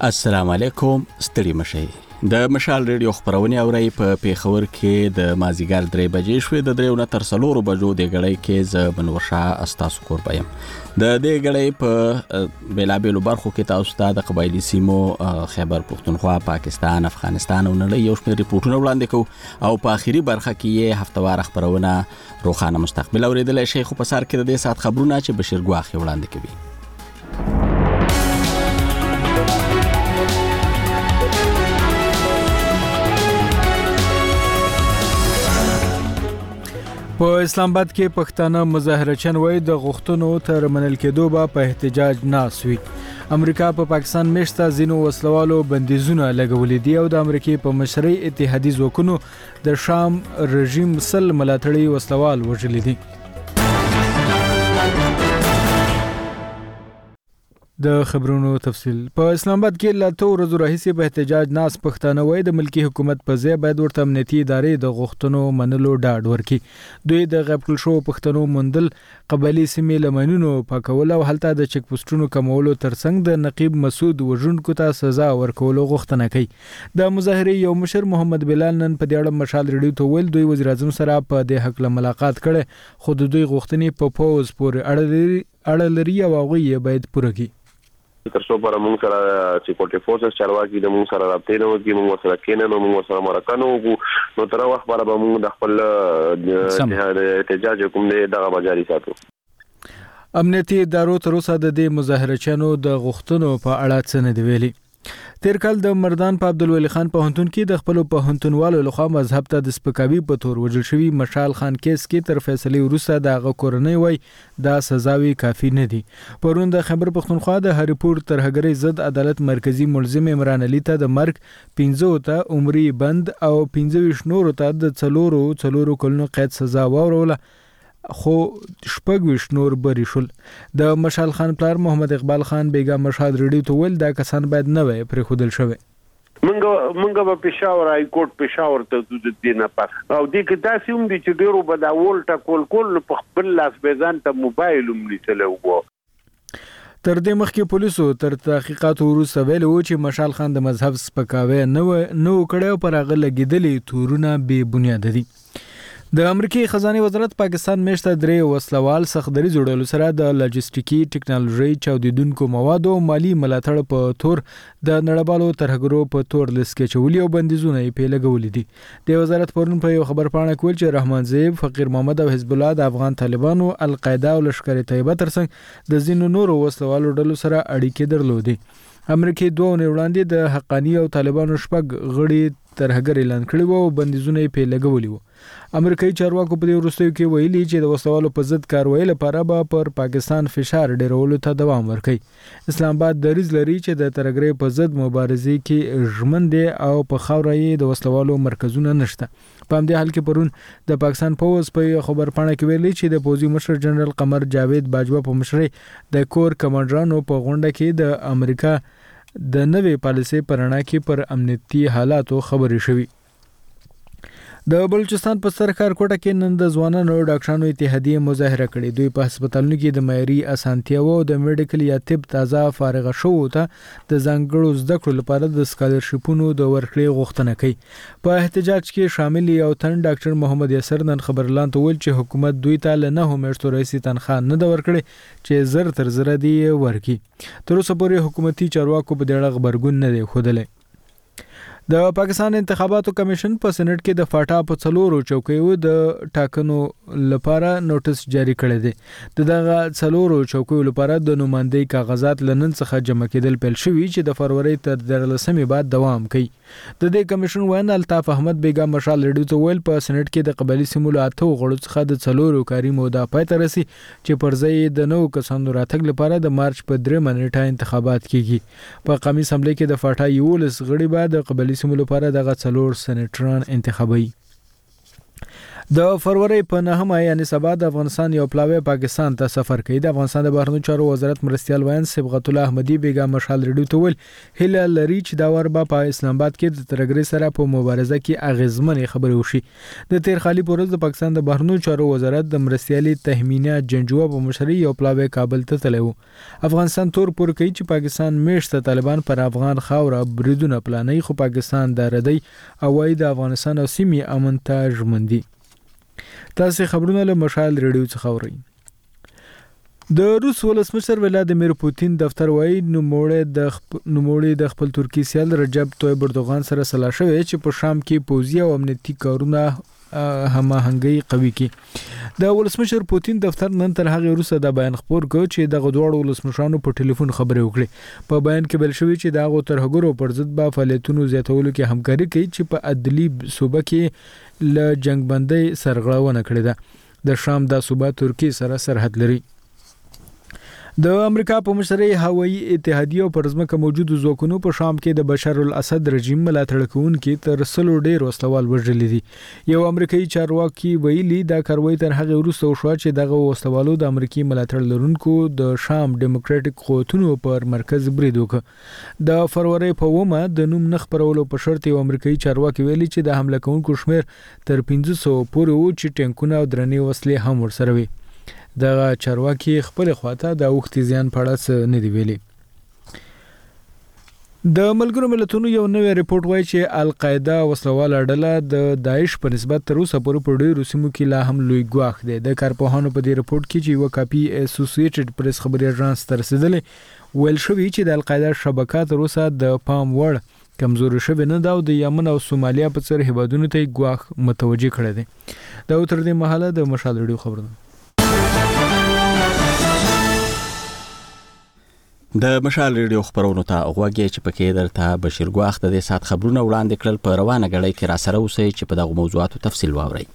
السلام علیکم، ستړي مشئ. د مشال ریډیو خبرونه اوري په پیښور کې د مازیګر 3 بجې شوې د 3 تر 4 بجو د غړې کې ز بنورشا استاسو قربایم. د دې غړې په بلابلو برخو کې تاسو ته د قبایلی سیمو خیبر پختونخوا، پاکستان، افغانستان او نړۍ یو شمېر ریپورتونه وړاندې کوو او په اخیری برخه کې یې هفتوار خبرونه روخانه مستقبل اوریدل شي. خو په سر کې د دې سات خبرونه چې بشیر ګواخي وړاندې کوي. په اسلام آباد کې پښتانه مظاهرچیان وایي د غوښتنو تر منل کېدو به په احتجاج ناس وي. امریکا په پاکستان میشته ځینو وسلوالو بندیزونه لګولې دي او د امریکای په مشرۍ اتحادیې ځواکونو د شام رژیم سل ملاتړي وسلوال وژلي دي. د خبرونو تفصیل. په اسلام آباد کې لا تو ورځو راهیسې په احتجاج ناس پښتانه وایي د ملکی حکومت په ځای باید ورته امنیتي ادارې د غوښتنو منلو ډاډ ورکړي. دوی د غیب کړل شو پښتنو مندل قبایلی سیمې لمنونو پاکول او هلته د چک پوسټونو کمولو ترڅنګ د نقیب مسعود وژونکو ته سزا ورکولو غوښتنه کوي. د مظاهرې یو مشر محمد بلال نن په دې اړه مشال ریډیو ته ویل دوی وزیر اعظم سره په دې حق له ملاقات کړي، خو د دوی غوښتنې په پوز پورې اړه لري او هغه یې باید پوره کړي. ترڅو پر موږ سره سکیورټي فورسز چارواکي د موږ سره رابطه نه وکړي، موږ سره کېنه موږ سره مرکه نو تر وخت پر به موږ د خپل احتجاج کوم دی دغه بجاري ساتو. امنیتي ادارو تر اوسه د دې مظاهرچیانو د غوښتنو په اړه څه نه دی ویلي. تیر کال د مردان په عبدالولي خان پوهنتون کې د خپل پوهنتونوالو لخوا مذهب ته د سپکاوي په تور وژل شوی مشال خان کیس کې تر فیصلې وروسته د کورنۍ وای دا سزاوي کافي نه دي. پرون د خیبر پختونخوا د هریپور ترهګرۍ ضد عدالت مرکزی ملزم عمران علي ته د مرګ 15 ته عمري بند او 25 نور ته د 4 کلونو قید سزا وروله، خو 26 نور بری شول. د مشال خان پلار محمد اقبال خان بیگا مشهد ریډیو ته ویل دا کسان باید نه وي پرې خودل شوی. منګه په پېښور های کوټ پېښور ته د دینه پات او دې کې تاسو هم دي چې ډیرو بداول ټکول کول په خپل لاس بیزان ته موبایل هم لیدلو. تر دې مخکې پولیسو تر تحقیقاتو وروسته ویلي و چې مشال خان د مذهب سپکاوی نه کړی او پر هغه لګېدلي تورونه بې بنیاده دي. د امریکای خزانه وزارت پاکستان میشته 3 وسلوال سخدري جوړولو سره د لاجستیکي ټکنالوژي چاودیدونکو موادو مالی ملاتړ په تور د نړیوالو ترهګرو په تور لیست کې چولي او بندیزونه یې په لګولې دي. د وزارت پرون په یو خبر پاڼه کې چې رحمان زیب، فقیر محمد او حزب الله د افغان طالبانو، القاعده او لشکر طیبه ترڅنګ د ځینو نورو وسلوالو ډلو سره اړیکې درلودې. امریکای 2 وړاندې د حقانی او طالبانو شپږ غړي ترهګر اعلان کړی وو او بندیزونه یې په لګولي وو. امریکایي چارواکو په دې وروستیو کې ویلي چې د وسلوالو په ضد کاروایی لپاره به پر پاکستان فشار ډیرولو ته دوام ورکړي. اسلام آباد دریځ لري چې د ترهګرۍ په ضد مبارزې کې ژمن دی او په خاوره یې د وسلوالو مرکزونه نشته. په همدې حال کې پرون د پاکستان پوز په خبر پاڼه کې ویلي چې د پوځي مشر جنرال قمر جاوید باجوا په مشرۍ د کور کمانډرانو په غونډه کې د امریکا د نوې پالیسۍ پر اړه کې پر امنیتي حالاتو خبرې شوې. د بلوچستان په سرکار کوټه کې نن د ځوانانو ډاکټرانو اتحادیه مظاهره کړې. دوی په هسپتالونو کې د معیاري اسانتیاو او د میډیکل یا طب تازه فارغ شوو ته د ځانګړو زده کړو لپاره د سکالرشیپونو د ورکړې غوښتنه کوي. په احتجاج کې شامل یو تن ډاکټر محمد یاسر نن خبرلاند ته ویل چې حکومت دوی ته له 9 میاشتو راهیسې تنخواه نه ده ورکړې چې زر تر زره دی ورکړي. تر اوسه پورې حکومتي چارواکو په دې اړه غبرګون نه دی ښودلی. د پاکستان انتخاباتو کمیشن په سېنات کې د فاټا په 4 چوکیو د ټاکنو لپاره نوټس جاری کړی دی. دغه 4 چوکیو لپاره د نوماندۍ کاغذات لنن څخه جمع کېدل پیل شوي چې د فروری تر 13 بعد دوام کوي. د دې کمیشن وین الطاف احمد بیگا مشال ریډیو ته ویل په سېنات کې د قبایلی سیمو له 8 غړو څخه د 4 کاري موده پای ته رسي چې پر ځای د نو کسانو راتګ لپاره د مارچ په 3 نیټه انتخابات کیږي. په قومي اسمبلی کې د فاټا 11 غړي بعد د قبایلی سیمو لپاره دغه 4 سېنیټران انتخابوي. د فروری په 9 یعنی سبا د افغانستان یو پلاوی پاکستان ته سفر کوي. د افغانستان د بهرنیو چارو وزارت مرستیال وین صبغت الله احمدی بیګا مشال ریډیو ته ویل هله لري چې دا ور په اسلام آباد کې د ترګری سره په مبارزه کې اغیزمنې خبرې وشي. د تیر خالی پورز د پاکستان د بهرنیو چارو وزارت د مرستیالي تهمینه جنجوه په مشري یو پلاوی کابل ته تللی و. افغانستان تور پور کوي چې پاکستان میشته طالبان پر افغان خاوره بریدونه پلانوي، خو پاکستان د ردی او د افغانستان او سیمې امن ته ژمنډي. تاسو خبرونه له مشال ریډیو څخه اورئ. د روس ولسمشر ولادیمیر پوتین دفتر وایي نوموړی د خپل ترکی سیال رجب طیب اردوغان سره سلا شوی چې په شام کې پوځي او امنیتي کارونه هماهنګي قوي کړي. د ولسمشر پوتین دفتر نن تر هغه وروسته د بیان خبر کړ چې د غوړو ولسمشرانو په ټلیفون خبرې وکړي. په بیان کې بل شوی چې د هغه ترهګرو پر ضد به فعالیتونو زیاتولو کې همکاري کوي چې په عدلي صوبه کې له جنگ بندي سرغړونه کړې ده. د شام د صوبه ترکی سره سرحد لري. د امریکا په مشرۍ هوایي اتحادیه پر ځمکه موجود ځواکونو په شام کې د بشار الاسد رژیم ملاتړ کوونکي تر 100 ډیر وسلوال وژل دي. یو امریکایي چارواکي ویلي دا کاروایی تر هغه وروسته وشو چې دغه وسلوالو د امریکایي ملاتړ لرونکو د شام ډیموکراټک قوتونو پر مرکز برید وکړ. د فروری په 9 د نوم نه خبرولو په شرط یو امریکایي چارواکي ویلي چې د حمله کوونکو شمیر تر 500 پورې و چې ټانکونه او درنې وسلې هم ورسره وي. دغه چارواکي خپل خواته د اوختي زیان په اړه څه نه دی ویلي. د ملګرو ملتونو یو نوې ریپورت وایي چې القاعده وسلواله ډله د داعش په نسبت تر اوسه پورې په ډېرو سیمو کې لا هم لوی ګواښ دی. د کارپوهانو په دې ریپورت کې چې یو کاپي اسوسییټډ پریس خبري اژانس ته رسیدلې ویل شوی چې د القاعده شبکه تر اوسه د پام وړ کمزوري شوی نه دا او د یمن او سومالیا په څیر هیوادونو ته ګواښ متوجه کړی دی. دا تر دې مهاله د مشال ریډیو خبرونه. د مشال ریډیو خبرونو ته غوږی چې پکې درته بشیر ګواخ د دې سات خبرونه وړاندې کړل. په روانه غړۍ کې را سره اوسئ چې په دغه موضوعاتو تفصیل واورئ.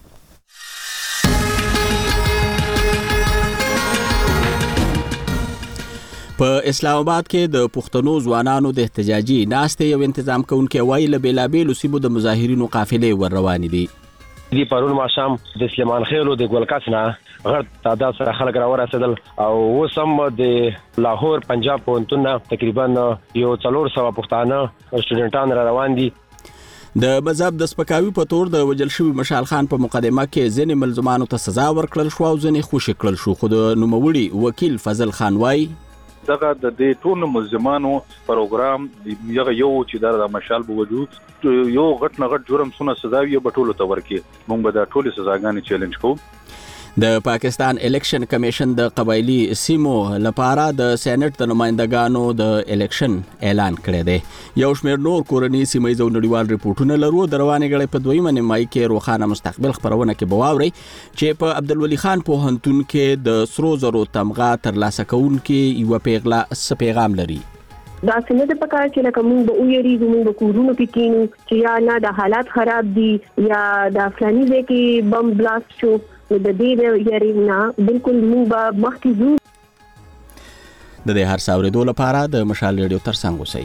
په اسلام آباد کې د پښتنو ځوانانو د احتجاجي ناستې یو تنظیم کوونکي وایي له بیلابیلو سیمو د مظاهرینو قافلې ور روانې دي. دی پرون ماښام د سلیمان خېلو د ګلکاس نه غړ تعداد سره خلک راورسېدل او وسم د لاهور پنجاب پوهنتون تقریبا یو 400 پښتانه سټوډنټان را روان دي. د مذهب د سپکاوي په تور د وجل شوی مشال خان په مقدمه کې ځینې ملزمانو ته سزا ورکړل شو او ځینې خوشي کړل شو. خو د نوموړي وکیل فضل خان وایي دغه د دې ټول ملزمانو پروګرام یو چې د مشال په وجود یو غټ نه غټ جرم سونه سزا وي په ټولو تور کې موږ به د ټولو سزاګانې چیلنج کوو. د پاکستان الیکشن کمیشن د قبایلی سیمو لپاره د سېنات د نمائندګانو د الیکشن اعلان کړی دی. یو شمېر نور کورنی سیمایي او نړیوال ریپورتونه لرو. د روانې غړې په دویمه نیمایي کې روخانه مستقبل خبرونه کې بواوري چې په عبدالولي خان پوهنتون کې د سرو زرو تمغه ترلاسه کوونکي یو پیغام لري. دا څنګه د پکار چې لکه موږ به ویریږو موږ به کورونو کې کینو چې یا نه د حالات خراب دي یا د فلاني ځای کې بم بلاست شو د دې یاري نه بالکل موږ به مخکې ځو. د دې هر څاورېدو لپاره د مشال ریډیو ترڅنګ اوسئ.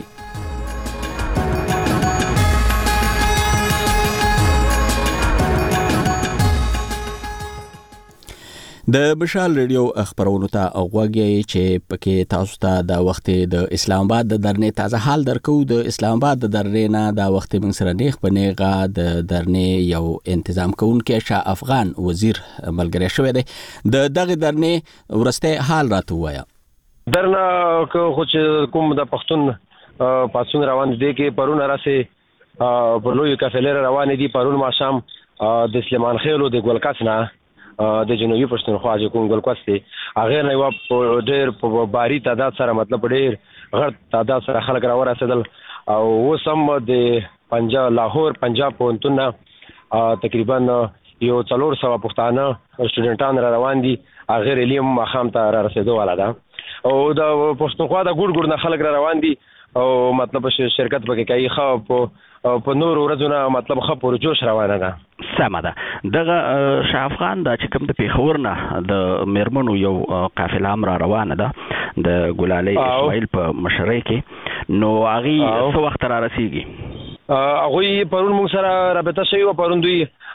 د مشال ریډیو خبرونو ته غوږی چې پکې تاسو ته د وخت د اسلام آباد د درنې تازه حال درکو. د اسلام آباد د درنې نه د وخت من سره نیغ بنېغه د درنې یو تنظیم کوونکی شاه افغان وزیر ملګری شوی دی. د دغه درنې ورسته حال راته وایا. درنه خو چې کوم د پښتون پاسون روان دي کې پرون راسه په لوی کافلې روان دي. پرون ماښام د سلیمان خېلو د ګلکاس نه د جنوبي پښتونخوا چې کوم ګلکاس دی هغه نه یو ډېر په باری تعداد سره مطلب ډېر غړ تعداد سره خلک راورسېدل او وسم د پنجاب لاهور پنجاب پوهنتون تقریبا یو 400 پښتانه سټوډنټان را روان دي. هغه ریلیم مخام ته را رسیدو والا ده او د پښتونخوا د ګډ نه خلک را روان دي او مطلب شرکت پکې کوي. خو په نور ورځونه مطلب خپور جوش روانه ده. سمه ده. دغه شاه افغان د چې کوم د پیښور نه د میرمنو یو قافله هم را روانه ده د ګلالي اسماعیل په مشرۍ کې. نو هغه څو وخت را رسیږي؟ هغه پرون موږ سره رابطه شوی و. پرون دوی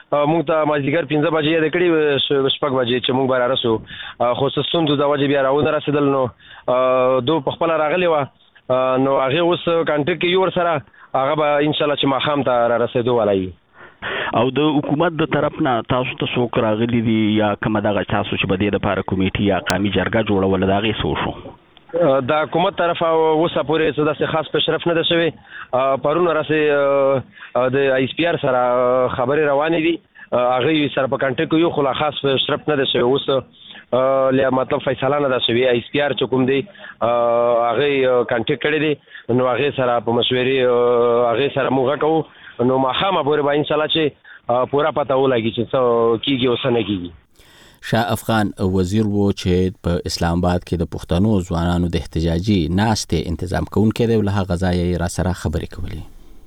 موږ ته مازدیګر 15 بجې د کړي شپږ بجې چې موږ بار رسو خو ستون د وجه بیا راونه رسیدل نو دو په خپل راغلی و نو هغه اوس کانټیکټ کې یو سره هغه به ان شاء الله چې ماخام ته را رسیدو ولای او د حکومت د طرف نه تاسو ته څوک راغلي دي یا کومه دغه تاسو چې بده د لپاره کمیټي یا قومي جرګه جوړول دا غي شو د حکومت طرف اوسه پورې څه د خاص پیشرفت نه ده شوی پرونه راسه د ایس پی آر سره خبري روانې دي هغه سره په کانټیکټ یو خلا خاص پیشرفت نه ده شوی اوس له مطلب فیصله نه ده شوی ایس پی آر چې کوم دی هغه کانټیکټ کړی دی نو هغه سره په مشورې هغه سره موږ کوو نو ماخامه پورې به ان شاء الله چې پورا پته ولګي چې څه کیږي او څه نه کیږي. شاه افغان وزیر وو چې په اسلام آباد کې د پښتنو ځوانانو د احتجاجي ناستې تنظیم کوونکی دی له غزای را سره خبرې کولې.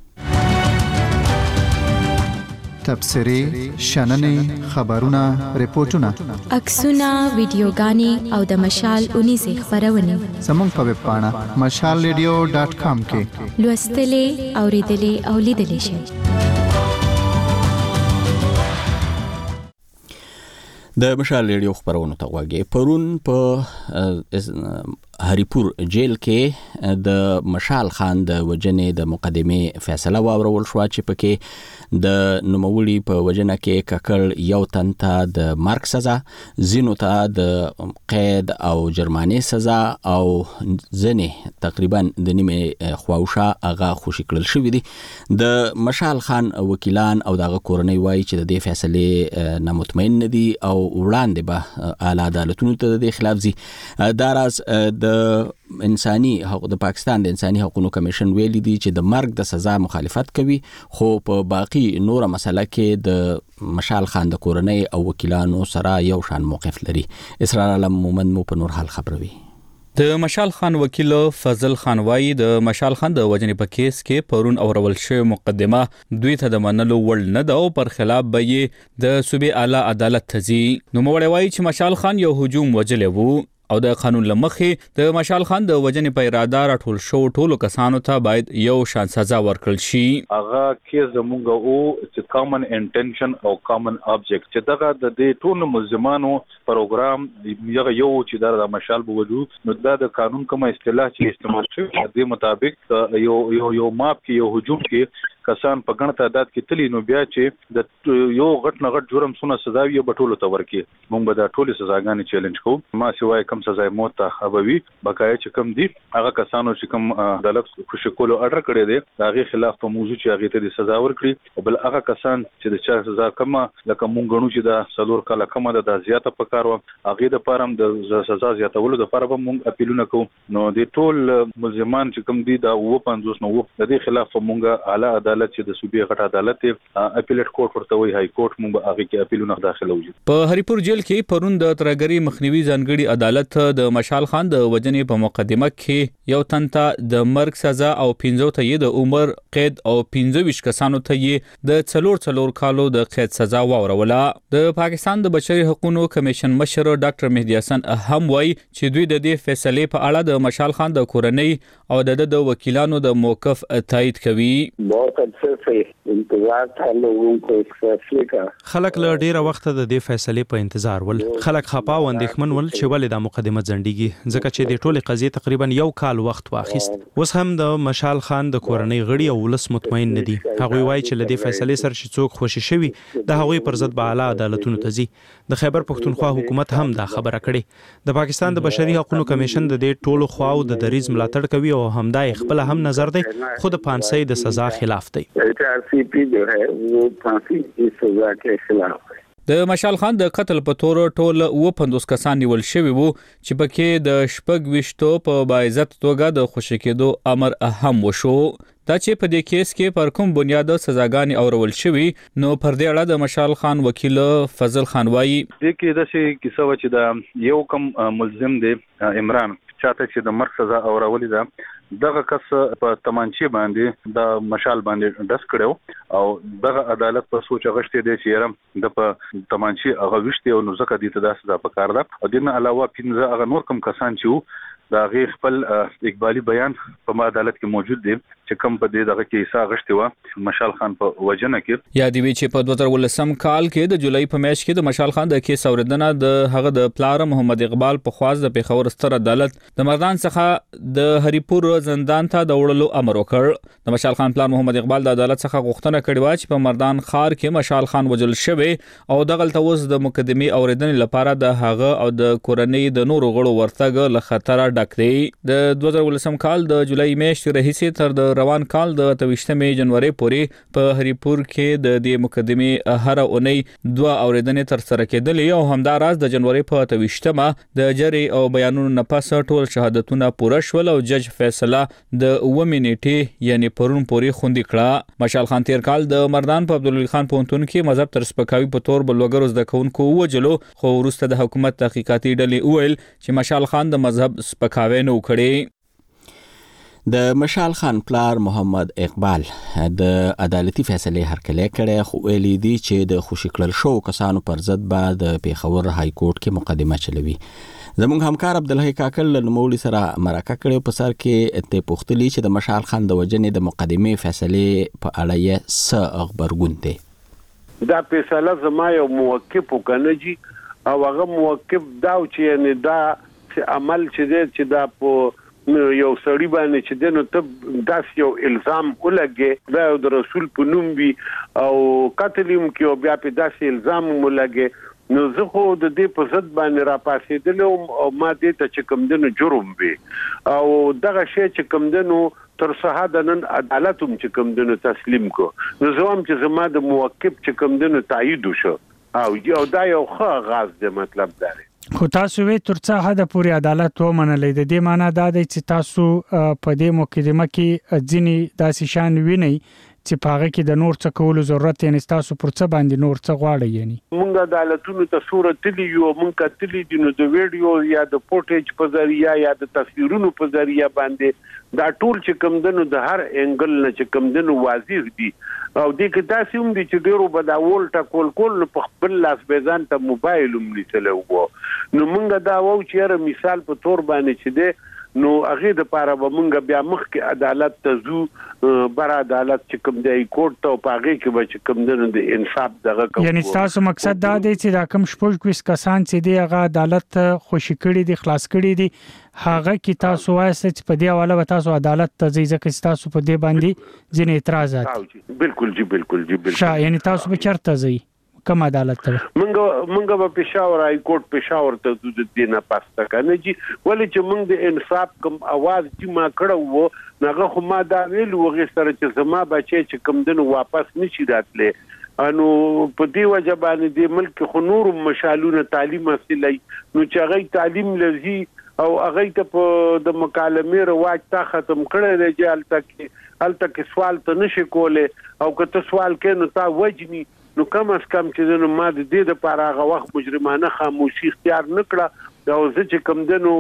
تبصرې شننې خبرونه ریپورتونه عکسونه ویډیوګانې او د مشال 19 خبرونه زموږ په ویب پاڼه mashalradio.com کې لوستلې اوریدلې او لیدلې شئ. د مشال ریډیو خبرونه ته وګورئ. پرون په هریپور جیل کې د مشال خان د وجنې د مقدمه فیصله واورول شو چې پکې د نوموړي په وجنه کې ککړ یو تن ته د مرګ سزا، زینو ته د قید او جرمانه سزا او ځنې تقریبا د نیمه خواوشا هغه خوشی کړل شوې دي. د مشال خان وکیلان او دغه کورنۍ وایي چې د دې فیصله نه مطمئن نه دي او وړاندې به اعلی عدالتونو ته د خلاف زی. دا راز د انساني حقوق د پاکستان د انساني حقوقو کمیشن ویلي دي چې د مرګ د سزا مخالفت کوي، خو په باقي نور مسله کې د مشال خان د کورنۍ او وکیلانو سره یو شان موقف لري. اسرار علم مومن مو په نور حال خبروي. د مشال خان وکیل فضل خان وایي د مشال خان د وجنې په کیس کې پرون اورول شوی مقدمه دوی ته د منلو وړ نه ده او پر خلاف به یې د صوبې اعلی عدالت ته ځي. نو موږ وایي چې مشال خان یو هجوم وجلی وو او د قانون لمخې د مشال خان د وجنې په اراده راټول شو ټولو کسانو ته باید یو شان سزا ورکړل شي. هغه کیس زمونږ او چې کامن انټنشن او کامن ابجیکټ چې دغه د دې ټول ملزمانو پروګرام یو چې د مشال بوجود نو د قانون کومه اصطلاح چې استعمال شوی د مطابق یو ماپ کې یو هجوم کې کسان په ګڼ تعداد کې تلی نو بیا چې د یو غټ نه غټ جرم سونه سزا وي په ټولو ته ورکي موږ به دا ټولې سزاګانې چیلنج کوو. ما سوای کم سزا موت ته ابوي بقای چې کم دي هغه کسانو چې کم عدالت خوشی کولو اډر کړی دی هغه خلاف په موضوع چې هغه ته سزا ورکړي او بل هغه کسان چې د چا سزا کمه لکه مونږ غنو چې دا سلور کاله کمه ده د زیاته پکارو هغه د پارم د سزا زیاتولو د لپاره به مونږ اپیلونه کوو. نو د ټول ملزمان چې کم دي دا 50 نو د دې خلاف مونږ اعلی عدالت چې د صوبې غټ عدالت اپیلیټ کورټ ورته وی های کورټ مونږ هغه کې اپیلونه داخله وځي. په هریپور جیل کې پرون د ترګری مخنیوي ځانګړي عدالت د مشال خان د وجنې په مقدمه کې یو تن ته د مرګ سزا او 15 ته د عمر قید او 25 کسانو ته د څلور کالو د قید سزا واوروله. د پاکستان د بشري حقوقو کمیشن مشر ډاکټر مهدی حسن هم وایي چې دوی د دې فیصله په اړه د مشال خان د کورنۍ او د وکیلانو د موقف تایید کوي. خلک له ډیره وخت د دې فیصلې په انتظار ول. خلک خپه او اندېښمن ول چې ولې د مقدمه ځنډيږي ځکه چې د ټولې قضیې تقریبا یو کال وخت واخیست. اوس هم د مشال خان د کورنۍ غړي او ولس مطمئن نه دي. هغوی وایي چې له دې فیصلې سره چې څوک خوشی شوي د هغوی پر ضد به اعلی عدالتونو ته ځي. د خیبر پښتونخوا حکومت هم دا خبره کړې. د پاکستان د بشري حقوقو کمیشن د دې ټولو خواو د دریز ملاتړ کوي او همدا خپل هم نظر دی خود پانسۍ د سزا خلاف دی. د مشال خان د قتل په تور ټول 50 کسان نیول شوی وو چې پکې د شپږ وشتو په باعزت توګه د خوشی کېدو امر هم وشو. دا چې په دې کیس کې پر کوم بنیاد سزاګانې اورول شوی نو پر دې اړه د مشال خان وکیل فضل خان وایي د کې د شي کیسه و چې دا یو کم ملزم دی عمران چاته چې د مرګ سزا اورولې ده دغه کس په تمانچې باندې د مشال باندې دس کړو او دغه عدالت په سوچ غشته دی چې يرم د په تمانچې هغه وشته او نو زکه دي ته د سزا پکار ده او دنه علاوه 15 هغه نور کم کسان چې دا غیر خپل اقبالي بیان په عدالت کې موجود دي چې کوم په دې دغه کې حصہ غشتي و مشال خان په وجنه کې یا دی چې په 2019 کال کې د جولای په میاشت کې د مشال خان د کیس اوریدنه د هغه د پلار محمد اقبال په خواست د پیښور ستر عدالت د مردان څخه د هریپور زندان ته د وړلو امر وکړ. د مشال خان پلار محمد اقبال د عدالت څخه غوښتنه کړې و چې په مردان ښار کې مشال خان وجل شوی او دغلته اوس د مقدمې اوریدنې لپاره د هغه او د کورنۍ د نورو غړو ورتګ له خطر ډک دی. د 2019 کال د جولای میاشتې راهیسې تر د روان کال د 28 جنوري پورې په هریپور کې د دې مقدمې هر اونۍ 2 اوریدنې تر سره کېدلې او همداراز د جنوري په 28مه د جری او بیانونو نه پس ټول شهادتونه پوره شول او جج فیصله د 9 نیټې یعنی پرون پورې خوندي کړه. مشال خان تیر کال د مردان په عبدالعلی خان پونتون کې مذهب تر سپکاوي په تور بلوګرو زده کوونکو وجلو خو وروسته د حکومت تحقیقاتي ډلې ویل چې مشال خان د مذهب سپکاوي نه وکړي. د مشال خان پلار محمد اقبال د عدالتي فیصله هرکلی کړي خو ویلي دي چې د خوشی کړل شو کسانو پر ضد به د پیښور های کورټ کې مقدمه چلوي. زموږ همکار عبدالحی کاکل له نوموړي سره مرکه کړې په سر کې ته پوښتلي چې د مشال خان د وجنې د مقدمې فیصله په اړه یې څه خبرګون دی. دا فیصله زما یو موقف وکنهجی او هغه موقف دا چې نه دا عمل چې دا په یو سړی باندې چې دنه ته داس یو الزام ولګي دا د رسول په نوم وی او قتلیم کې بیا په داس الزام ولګي نو زه خو د دې په ضد باندې را پاسېدل او ما دې ته چې کوم دنه جرم وی او دغه شی چې کوم دنه تر صحه نن عدالت هم چې کوم دنه تسلیم کو نو زه هم چې زما د موقف چې کوم دنه تایید وشو او دا یو ښه غاز دی مطلب دا دی. خو تاسو وی ترڅه حد پورې عدالت ومنلې د دې معنی دا دی چې تاسو په دې مقدمه کې ځینی داسې شان ویني چې پاغه کې د نور څه کولو ضرورت یې تاسو پر څه باندې نور څه غواړئ یعنی موږ عدالتونو ته صورت تلی یو موږ کتلی دي نو د ویډیو یا د فوټیج په ذریعہ یا د تصویرونو په ذریعہ باندې دا ټول چې کوم دنو د هر انګل نه چې کوم دنو واضح دي او د کې تاسو هم دي چې ډیرو بداول ټکول کول په خپل لاس بیزان ته موبایل هم لیدلو نو موږ دا وو چې مثال په تور باندې چې ده نو هغه د پاره به مونږ بیا مخ کې عدالت ته زو بر عدالت چې کوم دی کورټ ته پاغه کې به چې کوم د انصاف دغه کوم یعنی تاسو مقصد دا دی چې دا کوم شپږ کسان چې دی هغه عدالت خوشی کړي دي خلاص کړي دي هغه کې تاسو وایسته چې په دې حواله به تاسو عدالت ته ځي ځکه تاسو په دې باندې ځینې اعتراضات بالکل یعنی تاسو به چرته ځي کوم عدالت ته منګه په پېښور های کورټ پېښور ته د دې نه پاسته کنه جی ولې چې موږ د انصاف کوم आवाज چې ما کړو وو نغه خو ما دا ویل وغه سره چې زما بچي چې کوم دنو واپس نشي راتلې انو په دې وجه باندې د ملک خو نور مشالونه تعلیم حاصلای نو چې هغه تعلیم لذي او هغه ته په د مکالمې رواج تا ختم کړی دی چې الته سوال ته نشي کوله او که سوال کې نو تا وجني نو کم از کم چې نو ما د دې لپاره هغه وخت مجرمانه خاموشي اختیار نکړه او زه چې کم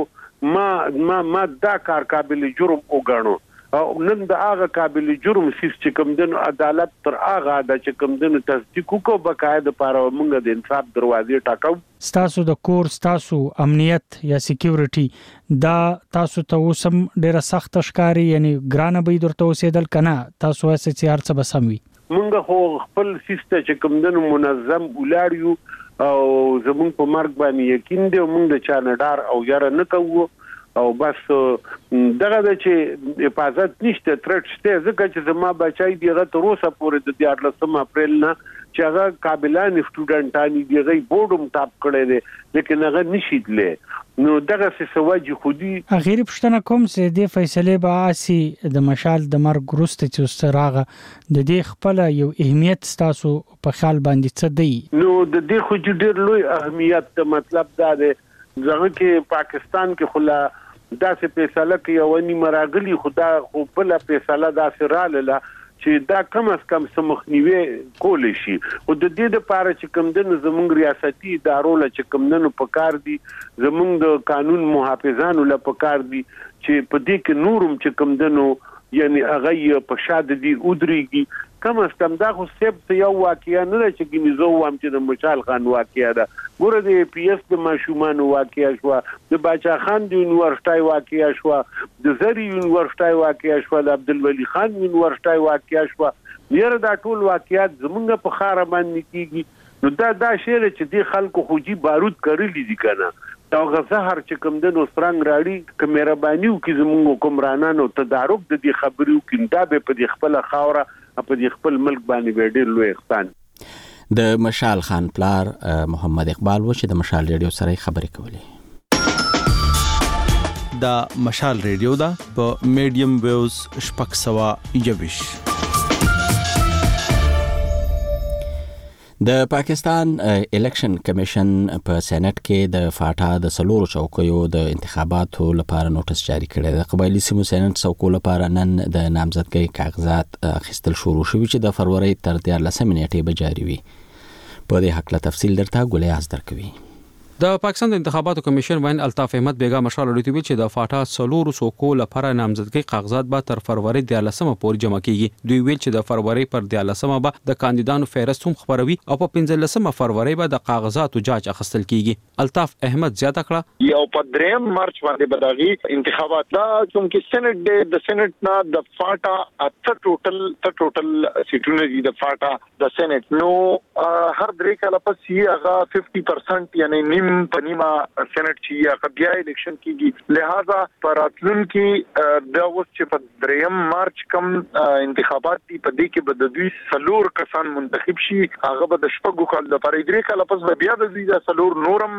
دنو ما دا کار قابل جرم وګڼو او نن دا هغه قابل جرم چې کم دنو عدالت تر هغه د چې کم دنو تصدیق کو بقاعده لپاره موږ د انصاف دروازې ټاکو تاسو د کور تاسو امنیت یا سکیورټي دا تاسو ته وسم ډیره سخت ښکاری یعنی ګرانه به درته اوسېدل کنه تاسو واسه چې هر څه بسموي مونږ خو خپل سیسته چې کوم دنو منظم ولاړیو او زمونږ په مرګ باندې یقین دی مونږ د چانډار او یاره نه کوو او بس دغه د چې حفاظت نشته ترټ شته ځکه چې زما بچای دیغه تر اوسه پورې د 14 اپریل نه چې هغه قابلان سټوډنټانی دیغه بورډوم ټاپ کړي دي لیکن هغه نشیدلې نو دغه څه سواجی خودي غیر پښتنه کوم چې د فیصله به آسی د مشال د مرګ وروسته چې سراغه د دې خپل یو اهمیت تاسو په خیال باندې څه دی نو د دې خو ډېر لوی اهمیت ته مطلب دا دی ځکه چې پاکستان کې خلا داسې فیصله کې یو نی مراغلی خدا خو بل فیصله داسې رااله چې دا کم از کم سمخنیوي کول شي او د دې لپاره چې کوم د زمونږ ریاستي ادارو له چې کوم نن په کار دي زمونږ د قانون محافظانو له په کار دي چې په دې کې نورم چې کوم دنو یعنی هغه په شاد دي ودرېږي کم از کم دا خو سیب یو واقعیا نه چې ګینزو وام چې د مشال خان واقعیا ده ګوره د پی اس د ماشومان واقعیا شو د باچا خان د یونیورسيټي واقعیا شو د زری یونیورسيټي واقعیا شو د عبدالولی خان یونیورسيټي واقعیا شو یره دا ټول واقعیات زمونږ په خار باندې کیږي نو دا شعر چې دی خلکو خوجي بارود کړی دي کنه دا غزهر چې کوم د نوسترنګ راړي ک مهربانيو کې زموږ حکمرانانو تدارک د دې خبرو کې دا به په دې خپل خاوره په دې خپل ملک باندې ډېر لوی احسان د مشال خان پلار محمد اقبال و چې د مشال ریډیو سره خبرې کولې دا مشال ریډیو دا په میډیم ویوز شپږ سوه یویش د پاکستان الیکشن کمیشن په سېنات کې د فاټا د سلورو چوکیو د انتخاباتو لپاره نوټس جاری کړی دی. قبایلی سیمو سېنات څوکو لپاره نن د نامزدګۍ کاغذات اخیستل شروع شوي چې د فروری تر 14 نیټې به جاری وي. په دې حق له تفصیل درته ګلیاز درکوي. د پاکستان د انتخاباتو کمیشن وین الطاف احمد بیگا مشال لري چې د فاټا سلورو څوکو لپاره نامزدګۍ کاغذات به تر فروری 14 پورې جمع کیږي. دوی ویل چې د فروری پر 14 به د کاندیدانو فهرست هم خبروي او په 15 فروری به د کاغذاتو جاج اخیستل کیږي. الطاف احمد زیاته کړه یو په 3 مارچ باندې بداغي انتخابات دا چې سېنات د سېنات نه د فاټا اته ټوټل سیټونه دي د فاټا د سېنات نو هر درې کاله پس یې هغه 50% یعنی پنیما سېنات چې بیا الیکشن کیږي لہذا پراتلون کې د اوس چې په 3 مارچ کم انتخابات دي په دې کې به د دوی سلور کسان منتخب شي هغه به د شپږو کال لپاره درې کال پس بیا د دوی د سلور نورم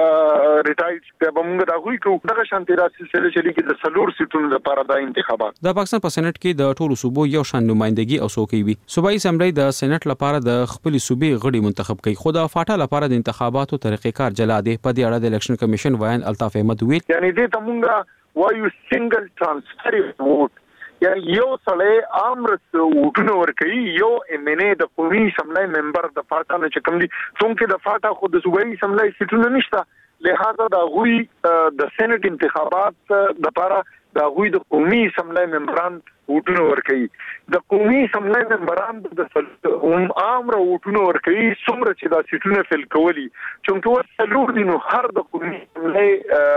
ریټایرډ به موږ دا غوي کوو دغه شانتي راسي سره چې کې د سلور سیټونو لپاره د انتخابات د پاکستان په سېنات کې د ټولو صوبو یو شان نمائندګي او څوکۍ وي. صوبایي اسمبلی د سېنات لپاره د خپل صوبې غړي منتخب کوي خو د فاټا لپاره د انتخاباتو طریقې کار جلا دی. په دې اړه د الیکشن کمیشن وین الطاف احمد ویل یعنی دې تمونګه وایو سنگل ټرانسفر ووټ یا یو سړی امرس وټونه ورکوي یو امنه د قومي اسمبلی ممبر د فاټا نه چکم دي څنګه د فاټا خو د صوبایي اسمبلی سیټونه نشته لہذا د غوي د سېنات انتخابات د لپاره د غوي د قومي اسمبلی ممبران وټونه ورکوي د قومي اسمبلی ممبران د عام را وټونه ورکوي څومره چې دا سیټونه فل کولی چې سلور دي نو هر د قومي اسمبلی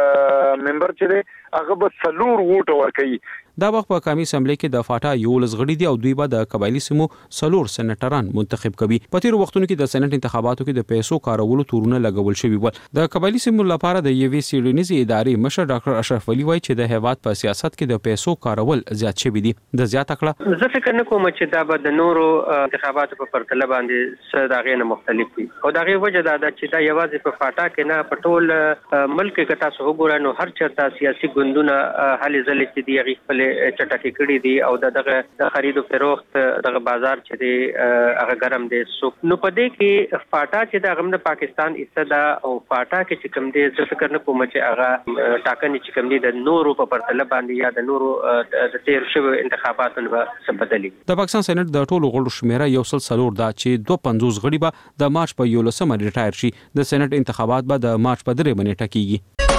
ممبر چې هغه به سلور وټ ورکوي. دا وخت په قومي اسمبلی کې د فاټا یو لږ غړي دي او دوی به د قبایلی سیمو سلور سېناتران منتخب کوي. په تیر وختونو کې د سېنات انتخاباتو کې د پیسو کارولو تورونه لګول شوی و. د قبایلی سیمو لپاره د یوې سیډنیزي ادارې مشر ډاکټر اشرف علي وایي چې د هیواد په سیاست کې د پیسو کارول زیات شوی دي. د زیاته کړه زه فکر نه کوم چې دا به د نورو انتخاباتو په پرتله باندې څه دغه نه مختلف وي او دغه وجه دا چې دا یوازې په فاټا کې نه په ټول ملک کې تاسو وګورئ نو هر چرته سیاسي ګوندونه هلې ځلې چې دی خپل چټکې کړي دي او دغه خرید او فروخت دغه بازار چې دی هغه ګرم دی نو په دې کې فاټا چې د غمد پاکستان استدا او فاټا کې چې کوم دی زه فکر نه کوم چې هغه ټاکنې چې کوم دی د نورو په پرتله باندې یا د نورو د تیر شوی انتخاباتو به څه بدلی. د پاکستان سېنات د ټولو غړو شمیره یو سل سلور دا چې 250 غړي به د مارچ په 11 ریټایر شي. د سېنات انتخابات به د مارچ په 3 نیټه کیږي.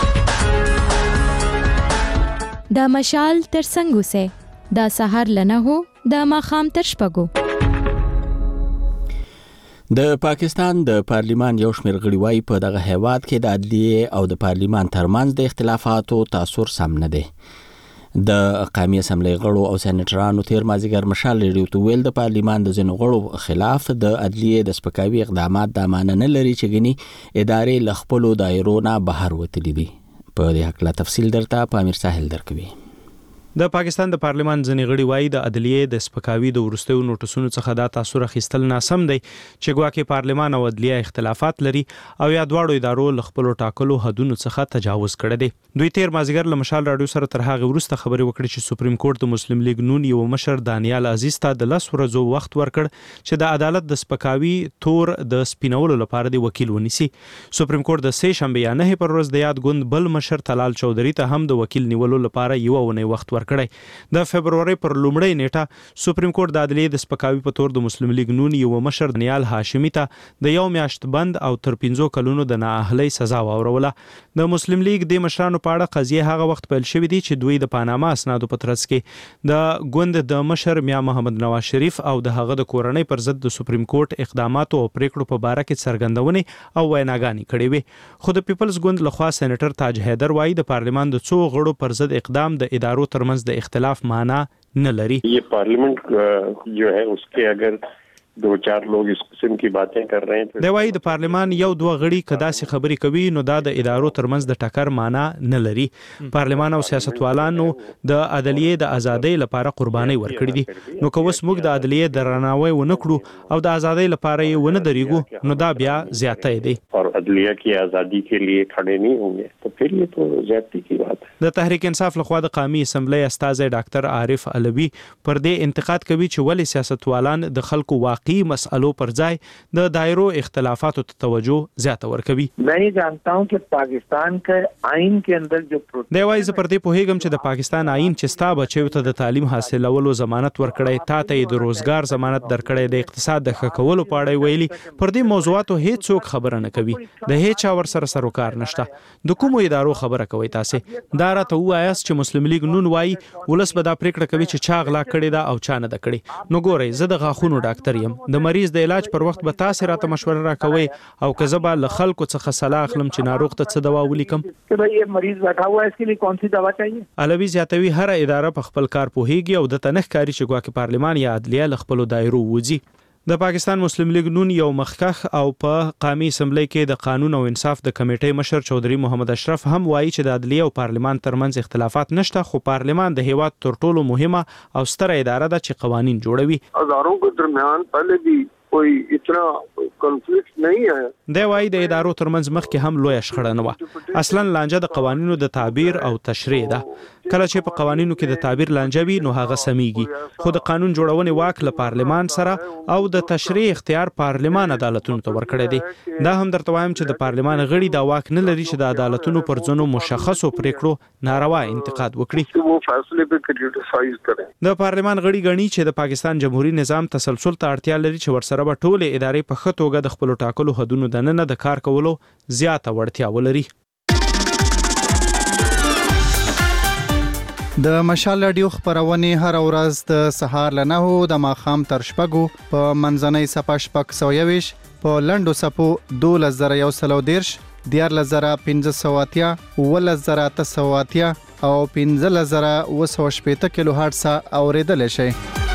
د مشال تر څنګه سه د سحر لنه هو د ماخام تر شپګو. د پاکستان د پارلیمان یو شمېر غړي وايي په دغه هیواد کې د عدلیې او د پارلیمان ترمنځ د اختلافاتو تاثیر سم نه دی. د قومي اسمبلی غړو او سېناترانو تیر مازیګر مشال ریډیو ته ویل د پارلیمان د ځینو غړو خلاف د عدلیې د سپکاوي اقدامات د معنی نه لري چې غني ادارې ل خپل دایرو نه بهر وتلي دي. په دې حق لا تفصیل درته په امیر ساحل درکوي. د پاکستان د پارلیمان ځنې غړي وایي د عدلیې د سپکاوي د ورستیو نوټسونو څخه دا تاثیر اخیستل ناسم دی چې ګواکې پارلیمان او عدلیه اختلافات لري او یا دواړو ادارو ل خپل ټاکلو حدودو څخه تجاوز کړی دی. دوی تیر مازیګر له مشال رادیو سره تر هغه وروسته خبرې وکړې چې سپریم کورټ د مسلم لیگ نون یو مشر دانیال عزیز ته د 10 ورځو وخت ورکړ چې د عدالت د سپکاوي تور د سپینولو لپاره د وکیل ونیسي. سپریم کورټ د 3 شنبه یا 9 پر ورځ د یاد ګوند بل مشر طلال چودري ته هم د وکیل نیولو لپاره یو ونه وخت ورکړی د فبرवरी پر لومړۍ نیټه سپریم کورټ د عدلیې د سپکاوي په تور د مسلم لیگ نون یو مشر دانیال هاشمی ته د یو میاشت بند او تر 15 کلونو د نااهلۍ سزا واوروله. د مسلم لیگ د مشرانو په اړه قضیه هغه وخت پیل شوې دي چې دوی د پاناما اسنادو په ترڅ کې د ګوند د مشر میا محمد نواز شریف او د هغه د کورنۍ پر ضد د سپریم کورټ اقداماتو او پریکړو په باره کې څرګندونې او ویناګانې کړې وې. خو د پیپلز ګوند لخوا سېنیټر تاج حیدر وایي د پارلیمان د څو غړو پر ضد اقدام د ادارو ترمنځ د اختلاف معنی نه لري. یہ پارلیمنٹ جو ہے اس کے اگر دو چار لوگ اس قسم کی باتیں کر رہے ہیں دی وایي د پارلیمان یو دوه غړي کدا سي خبري کوي نو دا د ادارو ترمنځ د ټکر معنی نه لري. پارلیمان او سیاستوالانو د عدلیې د ازادۍ لپاره قرباني ورکړي دي نو که اوس موږ د عدلیې درناوی ونه کړو او د ازادۍ لپاره یې ونه درېږو نو دا بیا زیاتی دی. اور عدلیہ کی آزادی کے لیے کھڑے نہیں ہوں گے تو پھر یہ تو زیادتی کی بات ہے. د تحریک انصاف لخوا د قومي اسمبلی استاذ ډاکټر عارف علوی پر دې انتقاد کوي چې ولې سیاستوالان د خلکو واقعي مسئلو پر ځای د دایرو اختلافاتو ته توجه زیاته ورکوي. मैं ये जानता हूं कि पाकिस्तान के आइन के अंदर जो دی وایي زه پر دې پوهیږم چې د پاکستان آئین چې ستا بچیو ته د تعلیم حاصلولو ضمانت ورکړی تا ته د روزګار ضمانت درکړی د اقتصاد د ښه کولو په اړه ویلي پر دې موضوعاتو هیڅ څوک خبره نه کوي د هیڅ چا ورسره سروکار نشته. د کومو ادارو خبره کوي تاسو دا راته وایاست چې مسلم لیگ نون وایي ولس به دا پریکړه کوي چې چا غلا کړی دا او چا نه ده کړی. نو ګورئ زه د غاښونو ډاکټر یم د مریض د علاج پر وخت به تاسو راته مشوره راکوي او که زه به له خلکو څخه صلاح اخلم چې ناروغ ته څه دوا ولیکم कि भाई ये मरीज बैठा हुआ है इसके लिए कौन सी दवा चाहिए. علوی زیاتوي هر اداره په خپل کار پوهیږي او د تنخ کاری چې ګواکې پارلیمان یا عدلیه له خپل دایرو وځي. د پاکستان مسلم لیگ نون یو مخکخ او په قومي اسمبلی کې د قانون او انصاف د کمیټې مشر چودھری محمد اشرف هم وایي چې د عدلیه او پارلیمان ترمنځ اختلافات نشته خو پارلیمان د هیواد تر ټولو مهمه او ستره اداره ده چې قوانین جوړوي. हजारों के दरमियान पहले भी कोई इतना کنفلیکټ نه ہے. دی وایي د ادارو ترمنځ مخکې هم لوی شخړه نه و. اصلا لانجه د قوانینو د تعبیر او تشریح ده. کله چې په قوانینو کې د تعبیر لانجه وي نو هغه سميږي خو د قانون جوړونې واک له پارلیمان سره او د تشریح اختیار پارلیمان عدالتونو ته ورکړی دی. دا هم درته وایم چې د پارلیمان غړي دا واک نه لري چې د عدالتونو پر ځینو مشخصو پریکړو ناروا انتقاد وکړي. وہ فیصلے پہ کرټیسایز کړي. د پارلیمان غړي غني چې د پاکستان جمهوریت نظام تسلسل ته اړتیا لري چې ورسره به ټولې ادارې په ښه توګه د خپل ټاکلو حدونو دننه د کار کولو زیاته وړتیا ولري. د مشال رادیو خبرونه هر ورځ د سهار له 9 د ماښام تر 6 په منځنۍ صفه 620 په لندو صفو 2110 14580 11980 او 15980 کیلو هرتز اوریدل شي.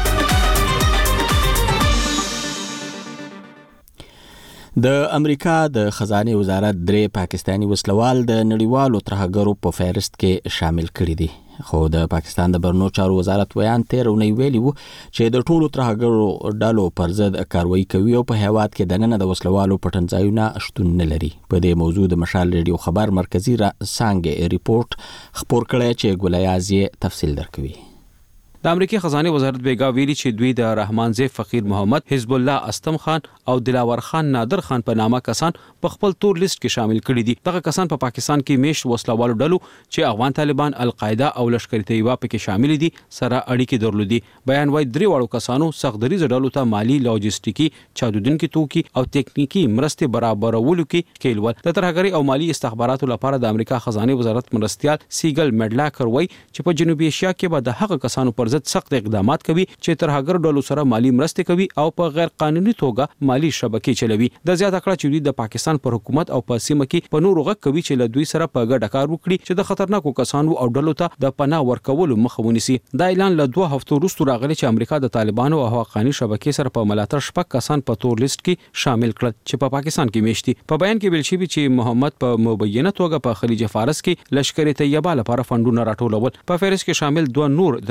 د امریکا د خزانه وزارت درې پاکستانی وسلوال د نړیوالو ترهګرو په فهرست کې شامل کړي دي. خو د پاکستان د برنو چارو وزارت ویان 13 ویلي وو چې د ټولو ترهګرو ډلو پر ضد کاروایی کوي او په هیواد کې د نن د وسلوالو پټنځایونه شتون نه لري. په دې موضوع د مشال ریډیو خبر مرکزی څنګه ریپورت خبر کړی چې ګولیازي تفصیل درکوي. د امریکای خزانه وزارت بیګا ویلي چې دوی د رحمان زیب فقیر محمد، حزب الله استم خان او دلاور خان نادر خان په نامه کسان په خپل تور لیست کې شامل کړي دي. دغه کسان په پاکستان کې میشت وسلوالو ډلو چې افغان طالبان، القاعده او لشکري طیبه پکې شامل دي سره اړیکې درلودي. بیان وايي درې واړو کسانو سخت دریځ ډلو ته مالی، لوجستیکي، چادودونکو توکي او تکنیکی مرستې برابرولو کې کېلول. د ترهګرۍ او مالی استخباراتو لپاره د امریکا خزانه وزارت مرستيال سیګل میډلاکر وایي چې په جنوبي اشیا کې به د هغه کسانو پر ضد سخت اقدامات کوي چې ترهګر ډلو سره مالی مرستې کوي او په غیر قانوني توګه مالی شبکې چلوي. د زیاته کړه چې د پاکستان پر حکومت او په سیمه کې په نورو غږ کوي چې له دوی سره په ګډه کار وکړي چې د خطرناکو کسانو او ډلو ته د پناه ورکولو مخه ونیسي. دا اعلان له 2 هفتو وروسته راغلی چې امریکا د طالبانو او حقاني شبکې سره په ملاتړ شپږ کسان په تور لیست کې شامل کړل چې په پاکستان کې میشتي. په بیان کې ویل شوی چې محمد په مبینه توګه په خلیج فارس کې لشکري طیبه لپاره فندونه راټولول. په فهرست کې شامل 2 نور د شیخ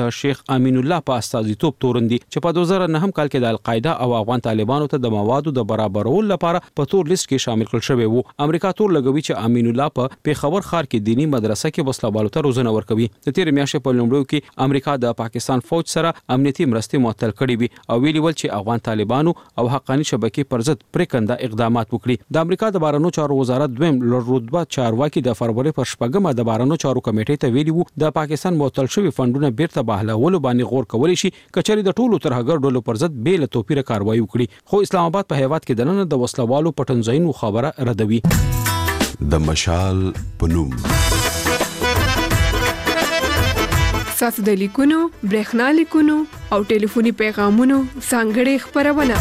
امین الله په استازیتوب تورن دي چې په 2009 کال کې د القاعده او افغان طالبانو ته د موادو د برابرولو لپاره په تور لیست کې شامل کړل شوی وو. امریکا تور لګوي چې امین الله په پیښور ښار کې دینی مدرسه کې وسله والو ته روزنه ورکوي. د تیر میاشتې په لومړیو کې امریکا د پاکستان فوج سره امنیتي مرستې معطل کړې وي او ویلي ول چې افغان طالبانو او حقاني شبکې پر ضد پریکنده اقدامات وکړي. د امریکا د بهرنیو چارو وزارت دویم رتبه چارواکي د فروری پر شپږمه د بهرنیو چارو کمیټې ته ویلي وو د پاکستان معطل شوی فندونه بیرته بحالولو باندې غور کولی شي کچري د ټولو ترهګر ډلو پر ضد بیل توپیره کاروایی وکړي. خو اسلام آباد په هیواد کې دننه د وسلوالو پټنځایونو خبره ردوي. د مشال پنوم ساسو د لیکونو برېښنا لیکونو او ټلیفوني پیغامونو څنګه خبرونه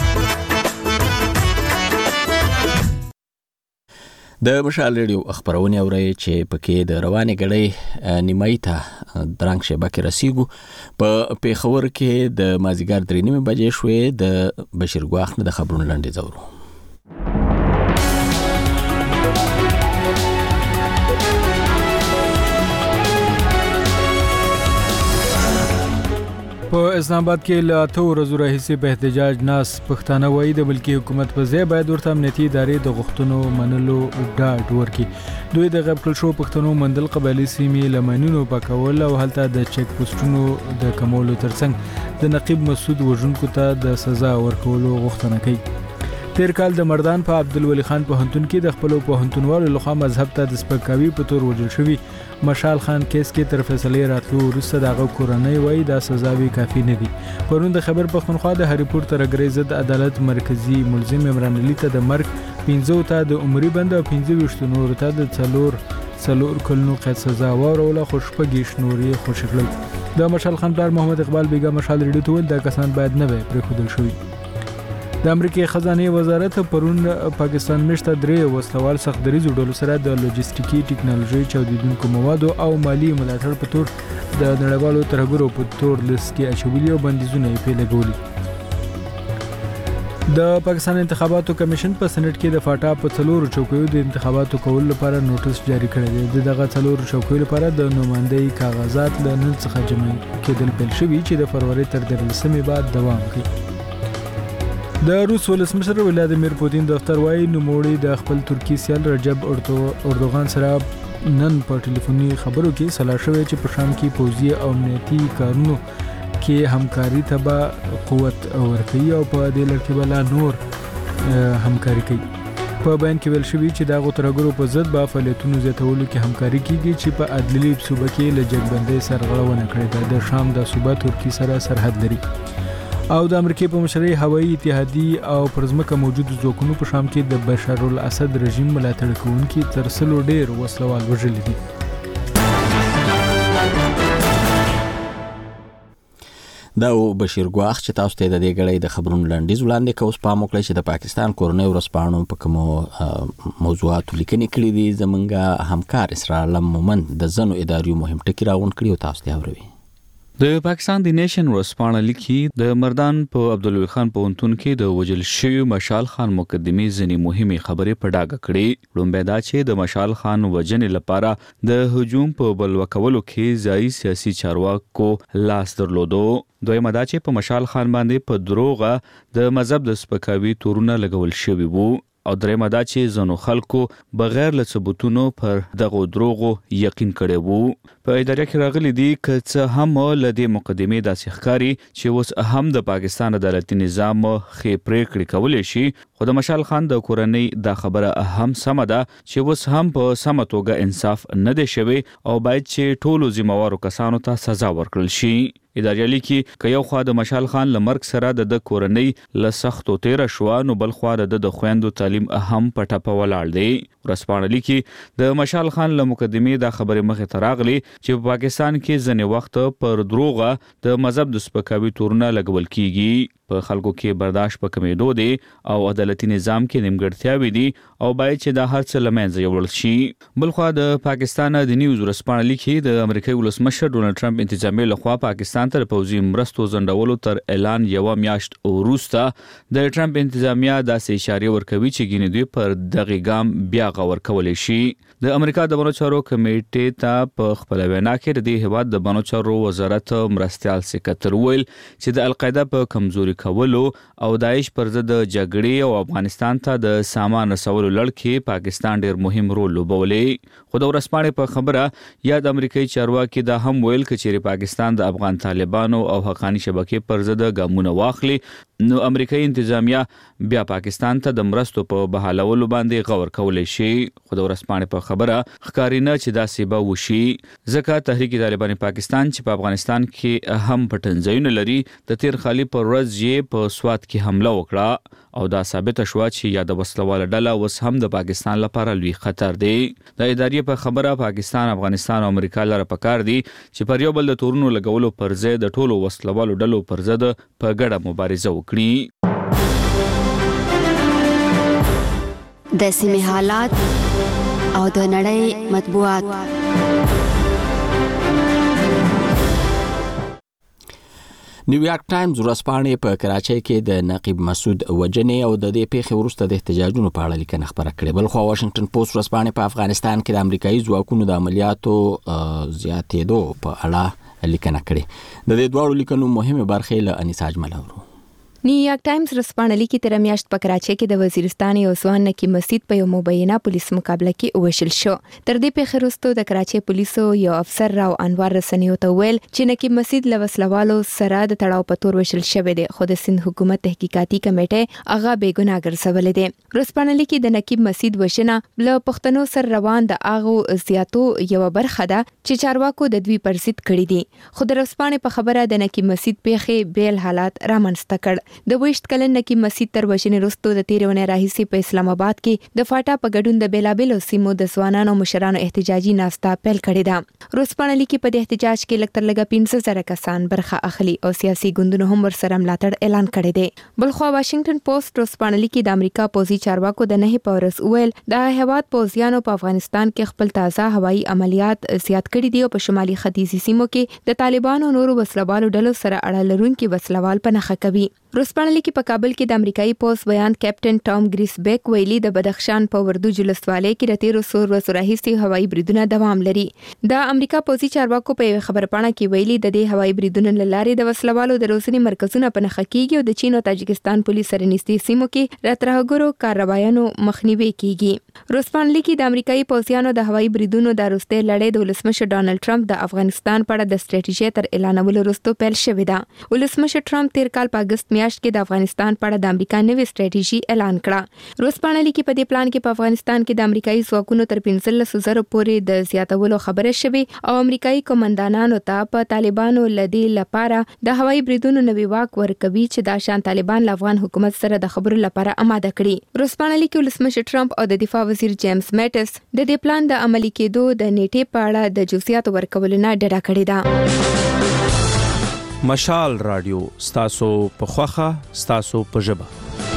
د مشال ریډیو خبرونه اوري چې پکې د رواني غړې نیمای ته درنګ شبکه رسیدو په پیښور کې د مازیګر 3:30 بجې شوې د بشیر ګواخ نه د خبرونو لاندې زورو. په اسلام آباد کې له 8 ورځو راهیسې په احتجاج ناس پښتانه وایي د ملکی حکومت په ځای باید ورته امنیتي ادارې د غوښتنو منلو ډاډ ورکړي. دوی د غیب کړل شو پښتنو مندل قبایلي سیمې لمنونو پاکول او هلته د چیک پوسټونو د کمولو ترڅنګ د نقیب مسعود وژونکو ته د سزا ورکولو غوښتنه کوي. تیر کال د مردان په عبدالولي خان پوهنتون کې د خپل پوهنتونوالو لخوا مذهب ته د سپکاوي په تور وژل شوی مشال خان کیس کې تر فیصلې راتلو وروسته دغه کورنۍ وایي دا سزاوي کافي نه دي. پرون د خبر پښتونخوا د هریپور ترګری ضد عدالت مرکزی ملزم عمران علي ته د مرګ 15 ته د عمري بند او 25 نور ته د څلور کلونو قید سزا وروله خو شپږ نورې خوشی کړل. د مشال خان پلار محمد اقبال بیګا مشال ریډیو ته ول دا کسان باید نه وي پرېښودل شوي. د امریکای خزانه وزارت پرون پاکستان مشته درې وسلوال سخت دریزو ډلو سره د لوجستیکي ټکنالوژي چاودیدونکو موادو او مالی ملاتړ په تور د نړیوالو ترهګرو په تور لیست کې اچولي او بندیزونه یې پیلګولي. د پاکستان انتخاباتو کمیشن په سېنات کې د فاټا په 4 چوکیو د انتخاباتو کول لپاره نوټس جاری کړی دی. دغه 4 چوکیو لپاره د نوماندۍ کاغذات له نن څخه جمع کېدل پیل شوي چې د فروری تر 13 بعد دوام کوي. د روس ولسمشر ولادیمیر پوتین دفتر وايي نوموړي د خپل ترکی سیال رجب اردوغان سره نن په ټلیفوني خبرو کې صلاح شوی چې په شام کې پوځي او امنیتي کارونو کې همکاري ته به قوت ورکوي او په دې لړ کې به نور همکاري کوي. په بیان کې ویل شوی چې د غوترګرو په ضد به فعالیتونو زیاتولو کې همکاري کیږي چې په عدلي صوبه کې له جګبندۍ سرغړونه کړې ده. د شام د صوبه ترکی سره سرحد لري او د امریکای په مشرۍ هوایي اتحادی او پرزمکه موجود ځواکونو په شام کې د بشار الاسد رژیم ملاتړ کوونکي تر 100 ډیر وسلوال وژلي دي. دا بشیر ګواخ چې تاسو ته د دې غړې د خبرونو لاندې وړاندې کوم سپام وکړي چې د پاکستان کورنۍ ورسپانو په کوم موضوعات لیکنې کړې دي. زمونږ همکار اسرار علم مومند د زنو اداري مهم ټکی راوند کړی او تاسو ته اورئ. د پاکستان د نیشن ورسپانه لیکي د مردان په عبدالوي خان پوهنتون کې د وجل شوی مشال خان مقدمي ځنی مهمه خبره په ډاګه کړې. لومبه دا چې د مشال خان وجنې لپاره د هجوم په بلوکولو کې ځای سیاسي چارواکو لاس درلودو. دویمه دا چې په مشال خان باندې په دروغه د مذهب د سپکاوي تورونه لګول شوی وو او درېمه دا چې زنو خلکو بغیر له ثبوتونو پر دغه دروغو یقین کړي وو. په اداره کې راغلي دي چې څه هم له دې مقدمې داسې ښکاري چې اوس هم د پاکستان عدالتي نظام خې پریکړې کولای شي. خو د مشال خان د کورنۍ دا خبره هم سمه ده چې اوس هم په سمه توګه انصاف نه دی شوی او باید چې ټولو ذمہوارو کسانو ته سزا ورکړل شي. اداري لیکي که یو خوا د مشال خان لمرګ سره د کورنۍ له سختو تیر شو نو بل خوا د خويندو تعلیم هم پټه ولاړ دی. ورسپانه لیکي د مشال خان له مقدمې دا خبره مخه تراغلي چې په پاکستان کې ځنې وخت پر دروغه د مذهب د سپکاوي تورونه لګول کیږي. په خلکو کې برداشت په کمیدو دي او عدالتي نظام کې نیمګړتیاوې دي او باید چې دا هر څه له منځه یوړل شي. بلخوا د پاکستان د نیوز ورځپاڼه لیکي د امریکایي ولسمشر ډونالډ ټرمپ انتظامیه لخوا پاکستان ته پوځي مرستو ځنډولو تر اعلان یو میاشت وروسته د ټرمپ انتظامیه داسې اشاره ورکوي چې ګینې دوی پر دغه ګام بیا غور کولی شي. د امریکا د بانو چارو کمیټې ته په خپل وینا کې د دې هیواد د بانو چارو وزارت مرستيال سکرټر ویل چې د القاعده په کمزوري کولو او داعش پر ضد جګړې او افغانستان ته د سامان رسولو لړ کې پاکستان ډېر مهم رول لوبولی. خو د ورځپاڼې په خبره یا د امریکایي چارواکي دا هم ویل چې پاکستان د افغان طالبانو او حقانی شبکې پر ضد ګامونه واخلي نو امریکایي انتظامیه بیا پاکستان ته د مرستو په بحالولو باندې غور کولی شي. خو د ورځپاڼې په خبره ښکارینه چې داسې به وشي ځکه تحریک طالبان پاکستان چې په افغانستان کې هم پټنځایونه لري د تیر خالي پر ورځ یې په سوات کې حمله وکړه او دا ثابت شو چې یا د وسلواله ډله وس هم د پاکستان لپاره لوی خطر دی. د ادارې په خبره پاکستان، افغانستان او امریکا لپاره پکار دي چې پر یو بل د تورونو لګولو پر ځای د ټولو وسلوالو ډلو پر ضد په ګډه مبارزه وکړي. د سیمې حالات او د نړۍ مطبوعات. نیویارک ټایمز ورځپاڼې په کراچۍ کې د نقیب مسعود وجنې او د دې پیښې وروسته د احتجاجونو په اړه لیکنه خپره کړې. بلخو واشنگټن پوسټ ورځپاڼې په افغانستان کې د امریکایي ځواکونو د عملیاتو زیاتېدو په اړه لیکنه کړې. د دې دوه لیکنو مهمه برخه له انیساج ملاورو. نیویارک ټایمز ورځپاڼه لیکي تر میاشت په کراچۍ کې د وزیرستان یو ځوان نقیب مسعود په یو مبینه پولیس مقابله کې وشل شو. تر دې پیښې وروسته د کراچۍ پولیسو یو افسر راو انوار رسنیو ته ویل چې نقیب مسعود له وسلوالو سره د تړاو په تور وشل شوی دی خو د سند حکومت تحقیقاتي کمیټه هغه بې ګناه ګرځولې دی. ورځپاڼه لیکي د نقیب مسعود وشنه له پښتنو سره روان د اغو زیاتو یو برخه ده چې چارواکو د دوی پر ضد کړی دي. خو د ورځپاڼې په خبره د نقیب مسعود پیښې بیل حالات رامنځته کړ. د 20 کلن نقیب مسعود تر وژنې وروسته د تیرونې راهیسې په اسلام آباد کې د فاټا په ګډون د بیلابیلو سیمو د ځوانانو مشرانو احتجاجي ناسته پیل کړې ده. ورځپاڼه لیکي په دې احتجاج کې لږ تر لږه 15,000 کسان برخه اخلي او سیاسي ګوندونو هم ورسره ملاتړ اعلان کړی دی. بلخو واشنگټن پوسټ ورځپاڼه لیکي د امریکا پوځي چارواکو د 9 په ورځ ویل د هیواد پوځیانو په افغانستان کې خپل تازه هوایي عملیات زیات کړي دي او په شمالي ختیځي سیمو کې د طالبانو نورو وسلوالو ډلو سره اړه لرونکي وسلوال په نښه کوي. ورځپاڼه لیکي په کابل کې د امریکایي پوځ بیان کیپټن ټام ګریسبیک ویلي د بدخشان په وردو جلسوالۍ کې د 13 ورځو راهیسې هوایي بریدونه دوام لري. د امریکا پوځي چارواکو په خبرپاڼه کې ویلي د دې هوایي بریدونو لارې د وسلوالو د روزنې مرکزونه په نښه کیږي او د چین او تاجکستان پولیس سره نږدې سیمو کې د ترهګرو کاروایانو مخنیوي کیږي. ورځپاڼه لیکي د امریکایي پوځیانو د هوایي بریدونو د وروستۍ لړۍ د ولسمشر ډانلډ ټرمپ د افغانستان په اړه د ستراتیژۍ تر اعلانولو وروسته پیل شوې ده. ولسمشر ټرمپ تیر کال په اگست میاشت کې د افغانستان په اړه د امریکا نوې ستراتیژي اعلان کړه. ورځپاڼه لیکي په دې پلان کې په افغانستان کې د امریکایي ځواکونو تر 15,000 پورې د زیاتولو خبره شوې او امریکایي کمانډانانو ته په طالبانو لدی لپاره د هوایي بریدونو نوې واک ورکوي چې دا شان طالبان له افغان حکومت سره د خبرو لپاره آماده کړي. ورځپاڼه لیکي ولسمشر ټرمپ او د دفاع وزیر جیمز میټس د دې پلان د عملي کېدو د نیټې په اړه د جزئیاتو ورکولو نه ډډه کړې ده. مشال رادیو ستاسو په خوخه ستاسو په ژبه.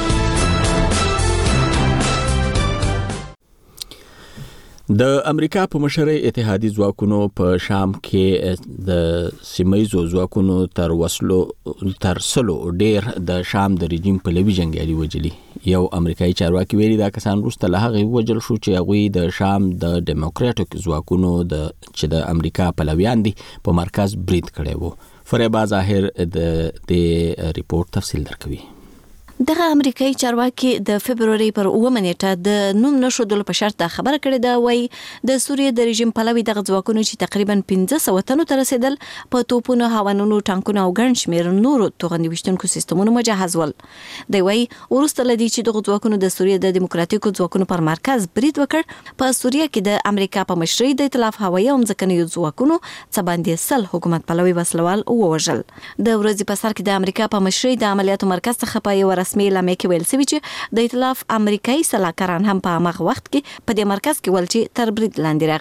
د امریکا په مشرۍ اتحادي ځواکونو په شام کې د سیمایي ځواکونو تر سلو ډیر د شام د رژیم په لوي جنگیالي وجلي. یو امریکایي چارواکي ویلي دا کسان وروسته له هغه وجل شو چې هغه د شام د ډیموکراټیک ځواکونو چې د امریکا پلویان دي په مرکز برید کړی وو. فریبا ظاهر د ریپورت تفصیل درکوي. دغه امریکایي چارواکي د فبرवरी پر 9 نیټه د نوم نشودل په شرط خبره کړې ده وای د سوریې د رژیم پلوي دغه ځواکونو چې تقریبا 1500 تنو ته رسیدل په توپونو، هاونونو، ټانکونو او ګڼ شمېر نورو توغندي وشتونکو سیستمونو مجهز ول. دی وای ورسته لدی چې دغه ځواکونو د سوریې د دیموکراتیکو ځواکونو پر مرکز برید وکړ. په سوریې کې د امریکا په مشرۍ د ائتلاف هوایي او ځمکني ځواکونو څباندې سل حکومت پلوي وسلوال ووژل. د ورځې په سر کې د امریکا په مشرۍ د عملیاتو مرکز څخه په یو رسمي اعلامیه کې ویل شوی چې د ائتلاف امریکایي سلاکاران هم په هغه وخت کې په دې مرکز کې ول چې تر برید لاندې راغی.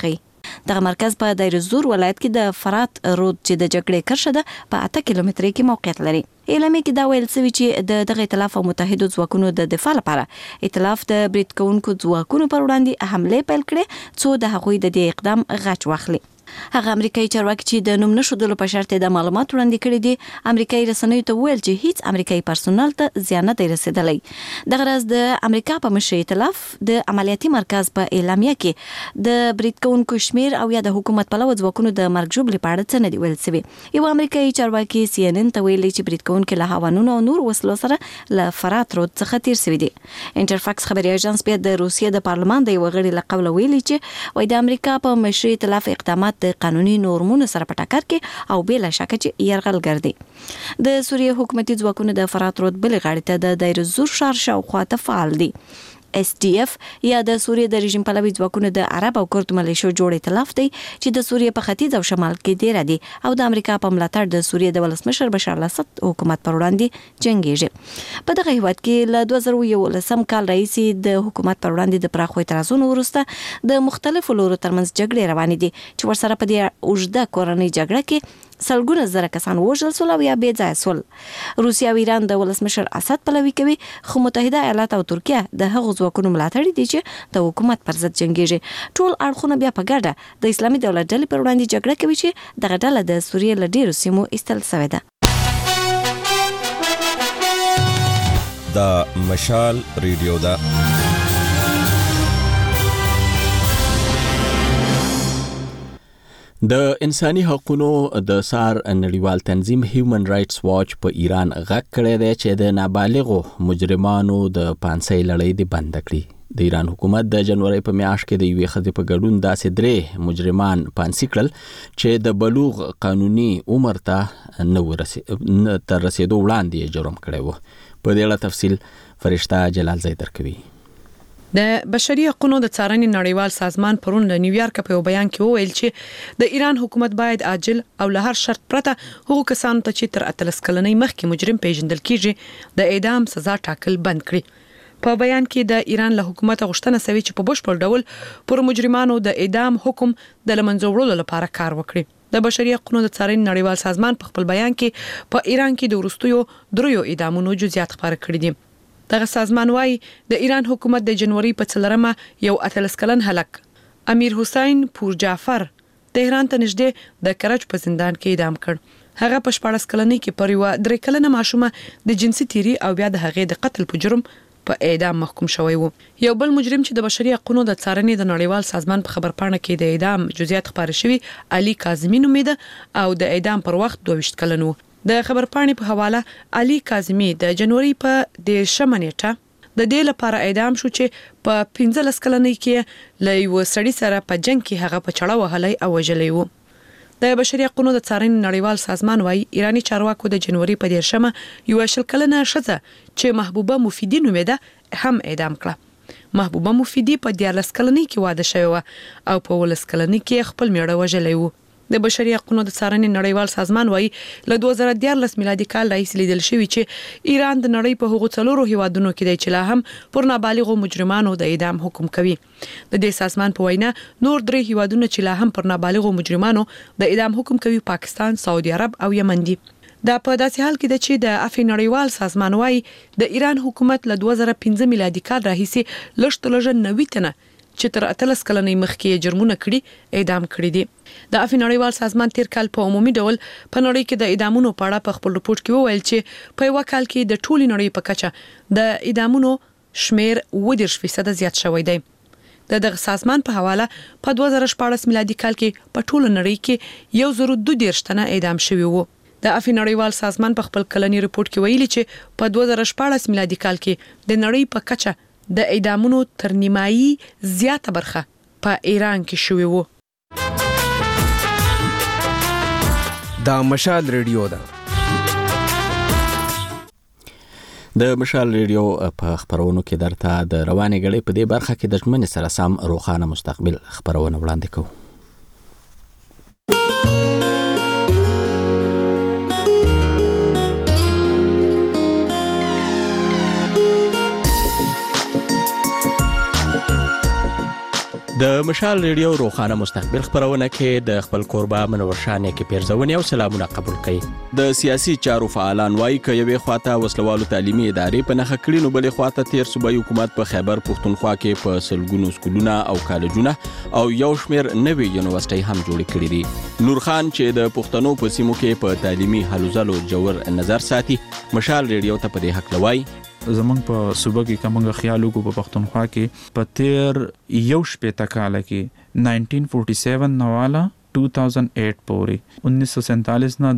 دغه مرکز په دیر الزور ولایت کې د فرات رود چې د جګړې کرښه ده په 8 کیلومترۍ کې موقعیت لري. اعلامیه کې دا ویل شوی چې دغه ائتلاف او متحدو ځواکونو د دفاع لپاره ائتلاف د برید کوونکو ځواکونو پر وړاندې حمله پیل کړې څو د هغوی د دې اقدام غچ واخلي. هغه امریکایي چارواکي چې د نوم نشودلو په شرط د معلومات وړاندې کړي دي امریکایي رسنیو ته ویل چې هیڅ امریکایي پرسونل ته زیان نه دی رسیدلی. دغه راز د امریکا په مشرۍ ائتلاف د عملیاتي مرکز په اعلامیه کې د برید کوونکو شمیر او یا د حکومت پلوه ځواکونو د مرګ ژوبلې په اړه څه نه دی ویل شوی. یو امریکایي چارواکي CNN ته ویلي چې برید کوونکو له هاوانونو او نور وسلو سره له فرات رود څخه تیر شوي دي. انټرفاکس خبري اژانس بیا د روسیې د پارلمان د یو غړي له قوله ویلي چې وایي د امریکا په مشرۍ ائتلاف اقدامات د قانوني نورمونو سره په ټکر کې او بلا شک چې يرغلګر دي. د سوریه حکومتي ځواکونو د فرات رود بل غاړې ته د دیر الزور ښار شاوخوا ته فعال دي. SDF یا د سوریه د رژیم پلوي ځواکونو د عرب او کرد ملیشو جوړ ائتلاف دی چې د سوریه په ختیځ او شمال کې ډیر دي او د امریکا په ملاتړ د سوریه د ولسمشر بشار الاسد حکومت پر وړاندې جنگيږي. په دغه هیواد کې له 2011 کال راهیسې د حکومت پر وړاندې د پراخو اعتراضونو وروسته د مختلفو لورو ترمنځ جګړې روانې دي چې ورسره په دې اوږده کورنۍ جګړه کې سلګونه زره کسان وژل شول او یا بې ځایه شول. روسیا او ایران د ولسمشر اسد پلوي کوي خو متحده ایالات او ترکیه د هغو ځواکونو ملاتړ دي چې د حکومت پر ضد جنگيږي. ټول اړخونه بیا په ګډه د اسلامي دولت ډلې پر وړاندې جګړه کوي چې دغه ډله د سوریې له ډیرو سیمو ایستل شوې ده. د مشال ریډیو ده. د انساني حقوقو د سار نړیوال تنظیم هیومن رائټس واچ په ایران غږ کړی دی چې د نابالغو مجرمانو د پانسۍ لړۍ دې بند کړي. د ایران حکومت د جنوري په میاشت کې د یوې ښځې په ګډون داسې 3 مجرمان پانسي کړل چې د بلوغ قانوني عمر ته نه تر رسیدو وړاندې جرم کړی و. په دې اړه تفصیل فرشته جلال زی درکوي. د بشري حقوقو د څارنې نړیوال سازمان پرون د نیویارک په یو بیان کې وویل چې د ایران حکومت باید عاجل او له هر شرط پرته هغو کسانو ته چې تر 13 کلنۍ مخکې مجرم پیژندل کیږي د اعدام سزا ټاکل بند کړي. په بیان کې د ایران له حکومت غوښتنه شوې چې په بشپړ ډول پر مجرمانو د اعدام حکم د لمنځه وړلو لپاره کار وکړي. د بشري حقوقو د څارنې نړیوال سازمان په خپل بیان کې په ایران کې د وروستیو 3 اعدامونو جزئیات خبر کړي دي. دغه سازمان وايي د ایران حکومت د جنوري په 4مه یو 18 کلن هلک امیر حسین پور جعفر تهران ته نږدې د کرج په زندان کې اعدام کړ. هغه په 14 کلنۍ کې پر یو 3 کلنه ماشومه د جنسي تیری او بیا د هغې د قتل په جرم په اعدام محکوم شوی وو. یو بل مجرم چې د بشري حقوقو د څارنې د نړیوال سازمان په خبرپاڼه کې د اعدام جزئیات خبر شوی علي کاظمی نومېده او د اعدام پر وخت 22 کلن وو. د خبرپاڼې په حواله علي کاظمی د جنوري په 10 نیټه د دې لپاره اعدام شو چې په 15 کلنۍ کې له یو سړي سره په جنگ کې هغه په چړه وهلی او وژلی وو. د بشري حقوقو د څارنې نړیوال سازمان وايي ایرانی چارواکو د جنوري په 10مه یو 20 کلنه ښځه چې محبوبه مفیدی نومېده هم اعدام کړه. محبوبه مفیدی په 14 کلنۍ کې واده شوی و او په 19 کلنۍ کې خپل میړه وژلی وو. د بشري حقوقو د څارنې نړیوال سازمان وايي له 2014 میلادي کال راهیسې لیدل شوی چې ایران د نړۍ په هغو 4 هیوادونو کې دی چې لا هم پر نابالغو مجرمانو د اعدام حکم کوي. د دې سازمان په وینا نور 3 هیوادونه چې لا هم پر نابالغو مجرمانو د اعدام حکم کوي پاکستان، سعودي عرب او یمن دي. دا په داسې حال کې ده چې د عفو نړیوال سازمان وايي د ایران حکومت له 2015 میلادي کال راهیسې لږ 90 تنه چې تر 13 کلنۍ مخکې جرمونه کړي اعدام کړي دي. د عفو نړیوال سازمان تیر کال په عمومي ډول په نړۍ کې د اعدامونو په اړه په خپل رپورت کې وویل چې په یو کال کې د ټولي نړۍ په کچه د اعدامونو شمیر 20% زیات شوی دی. دغه سازمان په حواله په 2014 میلادي کال کې په ټوله نړۍ کې 122 تنه اعدام شوي وو. د عفو نړیوال سازمان په خپل کلنی رپورت کې ویلي چې په 2014 میلادي کال کې د نړۍ په کچه د اعدامونو تر نیمایي زیاته برخه په ایران کې شوی وو. دا مشال ریډیو ده. د مشال ریډیو په خبرونو کې درته د روانې غړې په دې برخه کې د ژمنې سره سم روښانه مستقبل خبرونه وړاندې کوو. د مشال ریډیو روخانه مستقبل خبرونه کې د خپل قربا منور شانې کې پیرزونی او سلامونه قبول کړي. د سیاسي چارو فعالان وایي ک یوې خواته وسلوالو تعلیمي ادارې په نخښه کړي نو بلې خواته تیر صوبایي حکومت په خیبر پښتونخوا کې په سلګونو سکولونه او کالجونه او یو شمېر نوې یونیورسيټي هم جوړ کړي دي. نور خان چې د پښتنو په سیمو کې په تعلیمي هلو ځلو جوړ نظر ساتي مشال ریډیو ته په دې حق لوي. زمونږ په صوبه کې کومه خیال وکړو په پښتونخوا کې په تیر یو شپه تکاله کې 1947 نواله 2008 پورې 1947 نه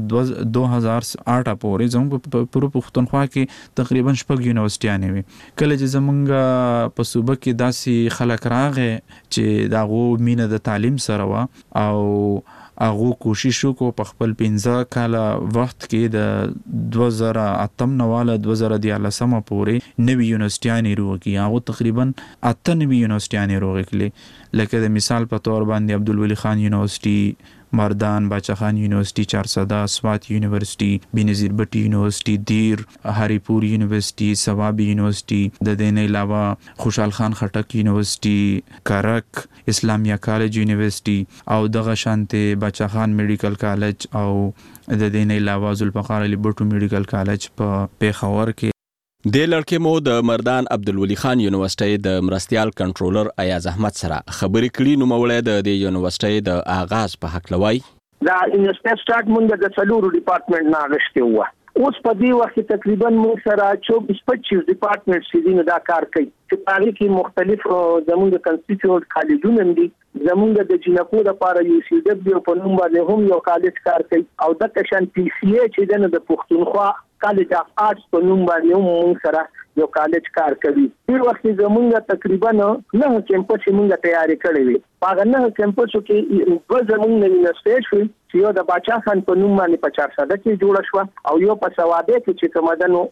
2008 پورې زموږ په پوره پښتونخوا کې تقریبا شپږ یونیورسيټیانې وي. کله چې زمونږ په صوبه کې داسې خلک راغې چې داغو مینه د تعلیم سره و او هغه کوشش وکړو په خپل 15 کاله وخت کې د 2008 نواله 2013 پورې نوې یونیورسيټیانې روغي. هغه تقریبا 8 نوې یونیورسيټیانې روغي لکه د مثال په تور باندې عبدالولي خان یونیورسيټي، مردان باچا خان یونیورسيټي، چارسده سوات یونیورسيټي، بنظیر بټي یونیورسيټي، دیر هریپور یونیورسيټي، ثوابي یونیورسيټي، د دې نه علاوه خوشحال خان خټک یونیورسيټي، کرک اسلامیه کالج یونیورسيټي او دغه شانته باچا خان میډیکل کالج او د دې نه علاوه ذوالفقار علي بټو میډیکل کالج په پیښور کې. د لړکې مو د مردان عبدالولي خان یونیورسيټي د مرستيال کنټرولر ایاز احمد سره خبرې کړې. نو مولوی د یونیورسيټي د آغاز په حق لوي. دا یونیورسيټي سٹارټ مونږ د څلورو ډپارټمنټ نه غشته و. اوس په دې وخت کې تقریبا مونږ سره 24-25 ډپارټمنټ سیدینه دا کار کوي چې په هغه کې مختلف زموږ کنسټیټیوټ کالجونه دي. زموږ د جنکو لپاره یو سی دبليو په نوم باندې هم یو کالج کار کوي او د کشن پی سی ای چې د پښتونخوا کالج اف آرټس په نوم باندې هم موږ سره یو کالج کار کوي. په وخت زموږ تقریبا 9 کیمپس موږ تیاری کړی وي. په 9 کیمپسو کې د زموږ یونیورسيټي چې یو د باچا خان په نوم باندې په 400 کې جوړ شو او یو په سوابه کې چې کومدنو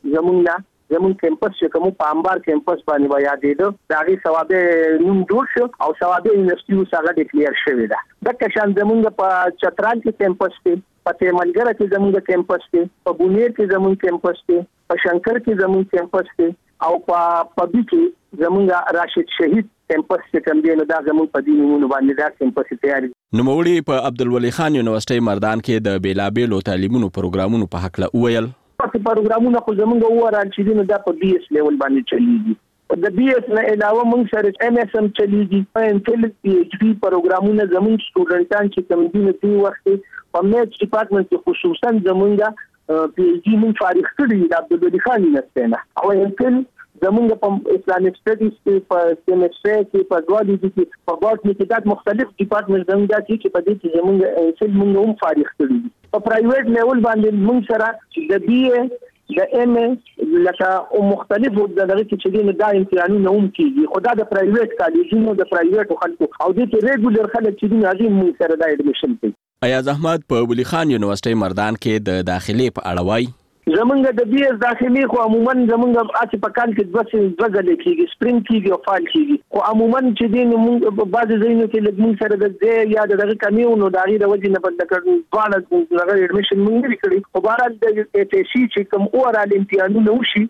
زمون کیمپس چې کوم په انبار کیمپس باندې ویا دیدو دا غي ثوابه نوم جوړ شو او ثوابه یونیورسيټي سره ډیکلیئر شوی دا. د کشان زمونږ په چترال کې کیمپس کې، په تیملګره کې زمونږ کیمپس کې، په بونیر کې زمونږ کیمپس کې، په شنکر کې زمونږ کیمپس کې او په پبی کې زمونږ راشد شهید کیمپس کې کوم دی نو دا زمونږ په دې نمونه باندې دا کیمپس تیاری. نوموړي په عبدالولي خان یونیورسيټي مردان کې د بیلابېلو تعلیمونو پروګرامونو په حق له ویل. په پروګرامونو خو زمونږ وران چې نو دا په بي اس لیول باندې چلیږي. د بي اس نه علاوه موږ سره ام اس ام چلیږي. ان فل پی ایچ ډي پروګرامونه زمونږ سټوډنټان چې کوم دي نو په وخت په میث ډپارټمنټ کې خصوصا زمونږ پی ایچ ډي موږ فارغ کړی د عبدالولي خان یونیورسيټي نه او ان فل زمونږ په اسلامک سټډیز کې، په کیمستري کې، په زوالجي کې، په بوټني کې دا مختلف ډپارټمنټ زمونږ چې په دې کې زمونږ انسل موږ هم فارغ کړی. په پرایویټ لیول باندې موږ سره د بي اي د ام ای لکه او مختلف دغه چې دین دا امتحانونه هم کیږي. خو دا د پرایویټ کالجونو د پرایویټ خلکو او د ریګولر خلک چې دین عظیم موږ سره د اډمیشن کوي. ایاز احمد په ولي خان یونیورسيټي مردان کې د داخلي په اړه وایي. زمونږ د بي اس داخلي خو عموما زمونږ اته په کال کې 2 غلې کېږي، سپرینګ کېږي او فال کېږي. خو عموما چې دین موږ په بعض ځایونو کې موږ سره د دې یا دغه کمیونو داغي د وجې نه بل کړو ځوانه دغه اډمیشن موږ لري کړی. خو بهرحال د ای ټي سي چې کوم اورال امتحانونه وشي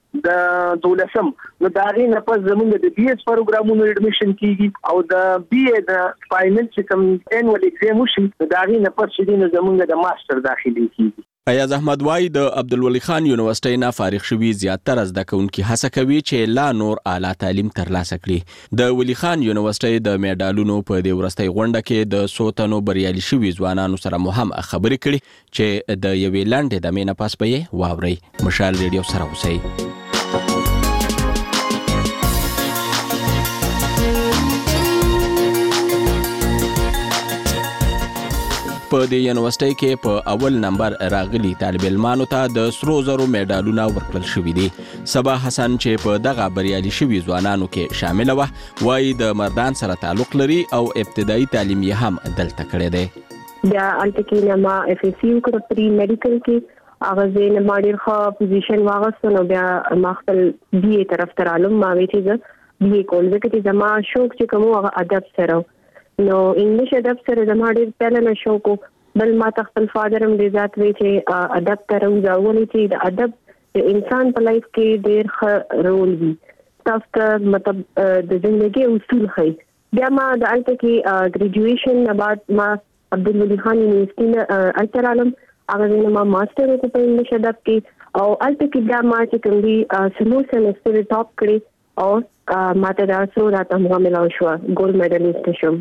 د دولسم نو داغي نه پس زمونږ د بي اس پروګرامونو اډمیشن کېږي او د بي ای د فائنل چې کوم انوال ایگزام وشي داغي نه پس چې دین زمونږ د ماستر داخلي کېږي. ایاز احمد وای د عبدالولي خان یونیورسيټي نه فارغ شوی زیاتره زده کوونکي هڅه کوي چې لا نور اعلی تعلیم ترلاسه کړي. د ولي خان یونیورسيټي د میډالونو په دې ورستۍ غونډه کې د سوتنو بریالي شوی ځوانانو سره مهم خبرې کړي چې د یوې لاندې د مینه پاس به واوري. مشال ریډیو سره اوسئ. په دې یونیورسيټي کې په اول نمبر راغلي طالب علمانو ته د سرو زرو میډالونه ورکړل شوي دي. صبا حسن چې په دغه بریالي شوي ځوانانو کې شامل و وایي د مردان سره تعلق لري او ابتدایي تعلیم یې هم دلته کړی دی. بیا الته کې ما اف اس سی وکړه پری میډیکل کې هغه زه نه ماډر خو پوزیشن واغستو نو بیا ما خپل بي اي طرف ته رالم. ما وی چې بي اي کول ځکه چې زما شوق چې کوم هغه ادب سره نو انګلیش ادب سره زما ډېر پهله نه شوق بل ما خپل فادر هم دې ذات وی چې ادب تر وځولې چې د ادب د انسان په لایف کې ډېر ښه رول وي. تاسو ته مطلب د ژوندۍ اصول خي بیا ما د الته کې ګریجویشن بعد ما عبدالولي خان یونیورسيټي نه الترالم هغه نه ما ماستر وکړ په انګلیش ادب کې او الته کې بیا ما چې کوم دي سمو سمستر ټاپ کړی او ماته دا څو راته مغامله شو ګولډ میډالست شوم.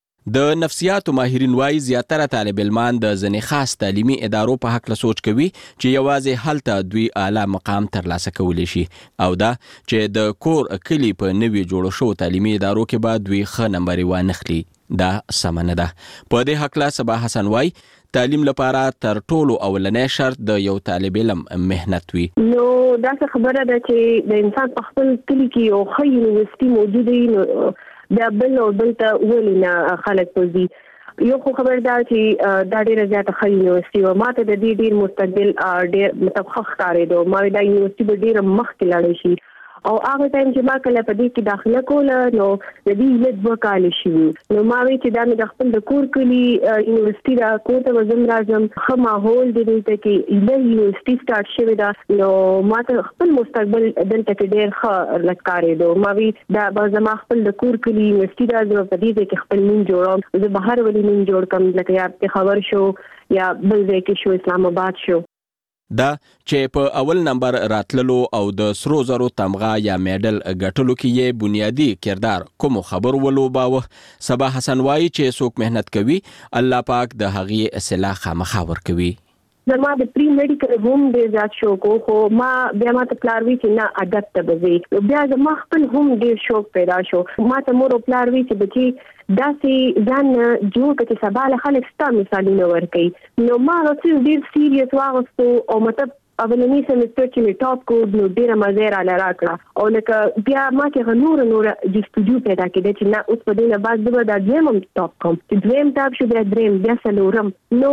د نفسیاتو ماهرین وايي زیاتره طالب علمان د ځنې خاص تعلیمي ادارو په حق له سوچ کوي چې یوازې هلته دوی اعلی مقام ترلاسه کولی شي او دا چې د کور کلی په نوي جوړ شو تعلیمي ادارو کې به دوی ښه نمبر وانخلي. دا سم نه ده. په دې حق له صبا حسن وايي تعلیم لپاره تر ټولو اولنی شرط د یو طالب علم مهنت وي. نو دا څه خبره ده چې د انسان په خپل کلی کې یو ښه یونیورسيټي موجود وي دا بل ته ولینه خلک پوزي. یو خو خبر دا چې دا ډیره زیاته ښه یونیورسيټي و ماته د دې ډیر مستقبل ډیر مطلب ښه ښکارېدو. ما دا یونیورسيټي به ډیره مخکې لاړ شي او هغه ټایم چې ما کله په دې کې داخله کوله نو د دې لږ وکاله شي نو ما وی چې دا مې د خپل د کور کلی یونیورسيټي دا کوته وزم راځم ښه ماحول دې ته کې د یونیورسيټي سٹارټ شوی دا نو ما ته خپل مستقبل دلته کې ډېر ښه لکارېدو. ما وی دا به زما خپل د کور کلی یونیورسيټي دا زه په دې کې خپل نوم جوړوم زه بهر ولې نوم جوړ کم لکه یا خبر شو یا بل ځای کې شو اسلام آباد شو. دا چې په اول نمبر راتللو او د سرو زرو تمغه یا میډل ګټلو کې یې بنیادی کردار کوم خبر ولوباوه. صبا حسن وايي چې څوک مهنت کوي الله پاک د هغې اصلاح خامخا ورکوي. زما د پری میډیکل هم ډیر زیات شوق خو ما بیا ما ته پلار وی چې نه ادب ته بځي بیا زما خپل هم ډیر شوق پیدا شو. ما ته مور پلار وی چې بچي داسې ځان جوړ کړي چې سبا له خلک ستاسو مثالونه ورکړي. نو ما راځي ډیر سیریس واغستو او مطلب اولنی سمستر چې می ټاپ کو نو ډیره مزه را راکړه او لکه بیا ما کې نور د سټوډیو پیدا کړي چې نه اوس په دې نه بعد د دویم ټاپ کوم چې دویم ټاپ شو بیا دریم بیا څلورم نو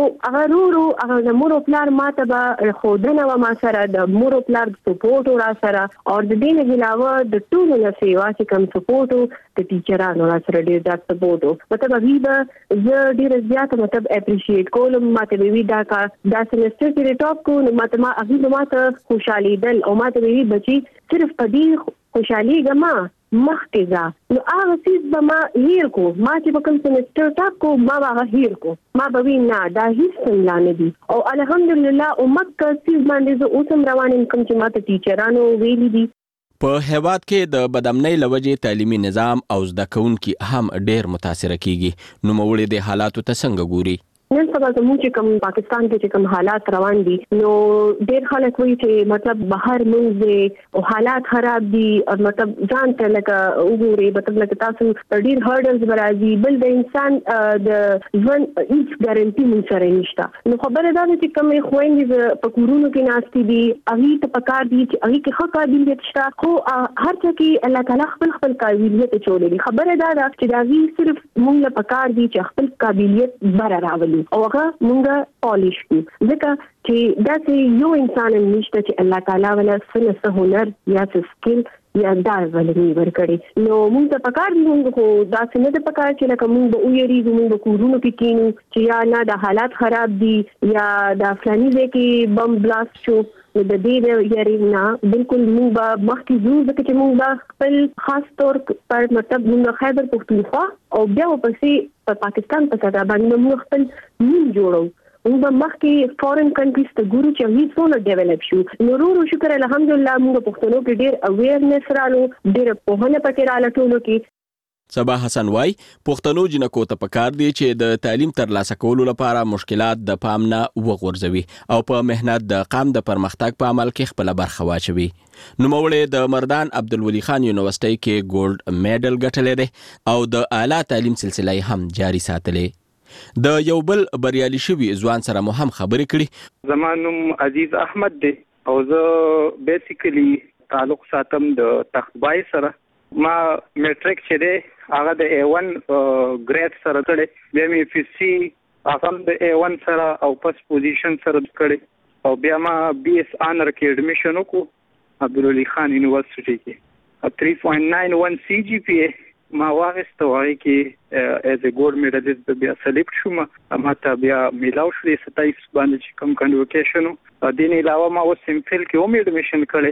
هغه د مور پلار ما ته به خودنه و ما سره د مور پلار سپورټ را سره او د دې نه علاوه د ټولو نه سیوا چې کوم سپورټ د ټیچرانو را سره ډیر د سپورټ مطلب هغه زه ډیر زیات مطلب اپریشیټ کوم ماته وی دا سمستر چې ټاپ کو نو ماته ماته خوشالي دل او ماته وی بچي صرف پدې خوشالي غما مختزا نو هغه چیز به ما هیر کو ما چې کوم سمستر ټاپ کو ما هغه هیر کو ما به وینا دا هیڅ څنګه دي او الحمدلله امت چیز باندې زه اوسم روانم کوم چې ماته ټیچرانو ویلي دي. په هیواد کې د بدامنۍ لوجې تعلیمي نظام او زده کوونکي هم ډېر متاثر کیږي. نو موږ د حالاتو ته څنګه ګوري؟ نن سبا زموږ چې کوم پاکستان کې چې کوم حالات روان دي نو ډېر خلک وایي چې مطلب بهر موږ او حالات خراب دي او مطلب ځان ته لکه وګوري مطلب لکه تاسو ډېر هرډلز برازي بل د انسان د ژوند هیڅ ګارانټي مونږ سره نشته. نو خبره دا ده چې کوم خويندې په کورونو کې ناشتي دي هغه ته پکار دي چې هغه کې ښه قابلیت شته خو هر څه کې الله تعالی خپل قابلیت چولې. خبره دا ده چې دا وی صرف مونږ له پکار دي چې خپل قابلیت بر راولي او هغه مونږه پالیش کړو ځکه چې دا چې یو انسان نشته چې الله تعالی ولا څه هنر یا څه سکل یا دا ولې ورکړي. نو مونږ ته پکار دي مونږ خو دا څنګه د پکار چې لکه مونږ به ویریږو مونږ به کورونو کې کینو چې یا نه د حالات خراب دي یا د فلاني ځای کې بم بلاست شو د دې یاري نه بالکل مونږ به مخکې ځو ځکه چې مونږ به خپل خاص طور پر مطلب مونږ خیبر پختونخوا او بیا ورپسې په پاکستان په ساده باندې مونږ خپل نوم جوړو موږ مخکې فورن کنټریز ته ګورو چې هیڅ څونه ډیولپ شو. نورو شکر الحمدلله موږ پښتنو کې ډیر اویرنس رالو ډیر په هغه پکې رااله ټولو کې. صبا حسن وايي پښتنو جنکو ته پکار دي چې د تعلیم ترلاسه کولو لپاره مشکلات د پام نه وغورځوي او په مهنت د قام د پرمختګ په عمل کې خپل برخه واچوي. نوموړی د مردان عبدالولي خان یونیورسيټي کې ګولډ میډل ګټلې ده او د اعلی تعلیم سلسله هم جاري ساتلې. د یو بل بریالي شوی ځوان سره مو هم خبرې کړي. زمانوم عزیز احمد دی او زه بیسیکلی تعلق ساتم د تخبای سره. ما میټریک چې دی هغه د A1 ګریډ سره کړی بیا مې FSC هغه د A1 سره او پس پوزیشن سره کړی او بیا ما BS آنر کې اډمیشن وکړو عبدالولي خان یونیورسيټي کې 3.91 CGPA ما واغسته وای کې از ا ګولډ میډالست بیا سلیکټ شوم ما ته بیا میلاو شو 27 باندې کوم کنوکیشن د دې علاوه ما اوس سیمفل کې هم اډمیشن کړی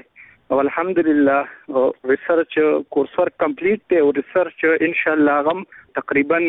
او الحمدلله ریسرچ کورس ورک کمپلیټ دی او ریسرچ ان شاء الله غم تقریبا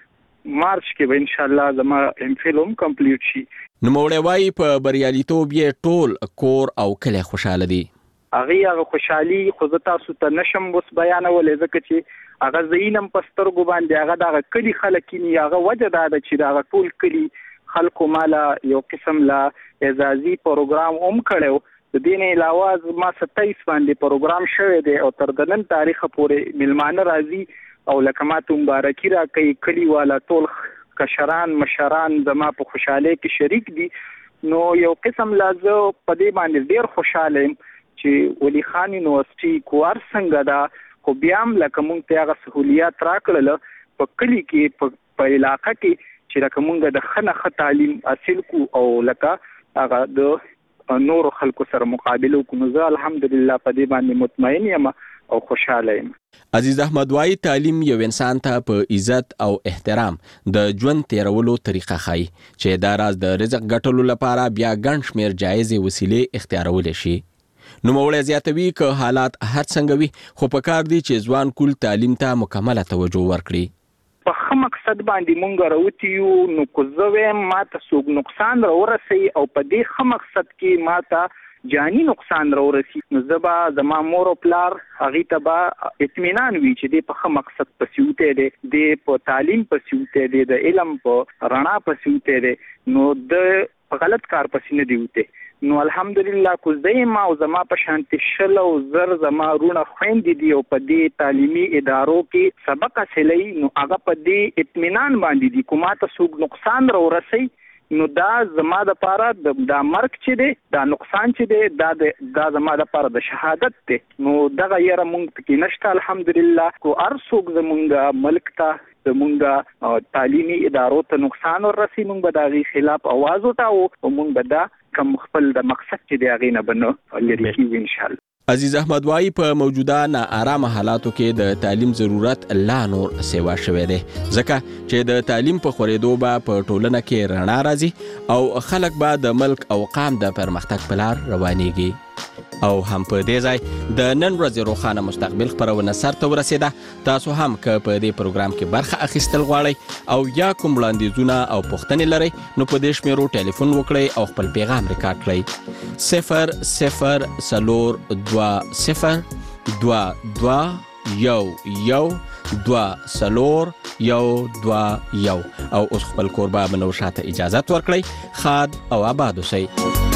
مارچ کې به ان شاء الله زما ام فیل هم کمپلیټ شي. نو مولوی وای په بریالیتوب یې ټول کور او کلی خوشاله دي. هغه خوشحالي خو زه تاسو ته نشم وس بیانولای ځکه چې هغه زینم پسترګو باندې هغه د کلی خلک ني هغه وجه دا چې دا ټول کلی خلکو مالا یو قسم لا اعزازي پروګرام هم کړو. د دې نه علاوه ما 27 باندې پروګرام شوه دی او تر دنن تاریخ پورې ملمانه راځي او لکه ماته مبارکي را کوي کلی والا ټول کشران مشران زما په خوشاله کې شریک دي. نو یو قسم لازم په دې باندې ډیر خوشاله يم چې ولی خان یونیورسيټي کوار څنګه دا خو بیا هم لکه مونږ ته هغه سہولیات راکړل په کلی کې په علاقې کې چې لکه مونږ د خنه تعلیم حاصل کو او لکه هغه د نور خلکو سره مقابله کوو. زه الحمدلله په دې باندې مطمئن یم او خوشاله یم. عزیز احمد وای تعلیم یو انسان ته په عزت او احترام د ژوند تیرولو طریقه خای چې دا راز د رزق ګټلو لپاره بیا ګڼ شمیر جایز وسیلې اختیارول شي. نو مولوی زیاتوي که حالات هر څنګه وي خو په کار دي چې ځوان کول تعلیم ته مکمله توجه ورکړي. په خه مقصد باندې مونږ راوتیو نو کو زوی ماته سوق نقصان راورسي او په دې خه مقصد کې ماته جانی نقصان راورسي نو زبا زما مور او پلار هغه تبا اطمینان وی چې دې په خه مقصد پسیوته دي د په تعلیم پسیوته دي د علم په رڼا پسیوته دي نو د غلط کار پسینه دیوته. نو الحمدلله کو زما او زما په شانتي شل او زر زما رونه خويندې دي او په دې تعلیمي ادارو کې سبق حاصلې نو هغه په دې اطمینان باندې دي کومه ته سوق نقصان راورسي نو دا زما د پاره د مرګ چې دی دا نقصان چې دی دا زما د پاره د شهادت دی. نو دغه یره مونږ کې نشته الحمدلله کو ارسوک زمونږ ملک ته زمونږ تعلیمي ادارو ته نقصان ورسي مونږ به د غي خلاف आवाज وټاو او مونږ به دا کم خپل د مقصد چې دی هغه نه بنو لري کیږي ان شاء الله. عزیز احمد وای په موجوده ناارامه حالاتو کې د تعلیم ضرورت لا نور سیوا شوه دی ځکه چې د تعلیم په خورېدو به په ټولنه کې رڼا راځي او خلک به د ملک او قام د پرمختګ په لار روانيږي. او هم په دې ځای د نن ورځې روښانه مستقبل خبرونه سرته ورسېده. تاسو هم که په دې پروګرام کې برخه اخیستل غواړئ او یا کوم وړاندیزونه او پوښتنې لرئ نو په دې شمیرو ټلیفون وکړئ او خپل پیغام ریکارډ کړئ 002022 او اوس خپل کوربه بنو شاته اجازه ورکړئ. خاد او آباد اوسئ.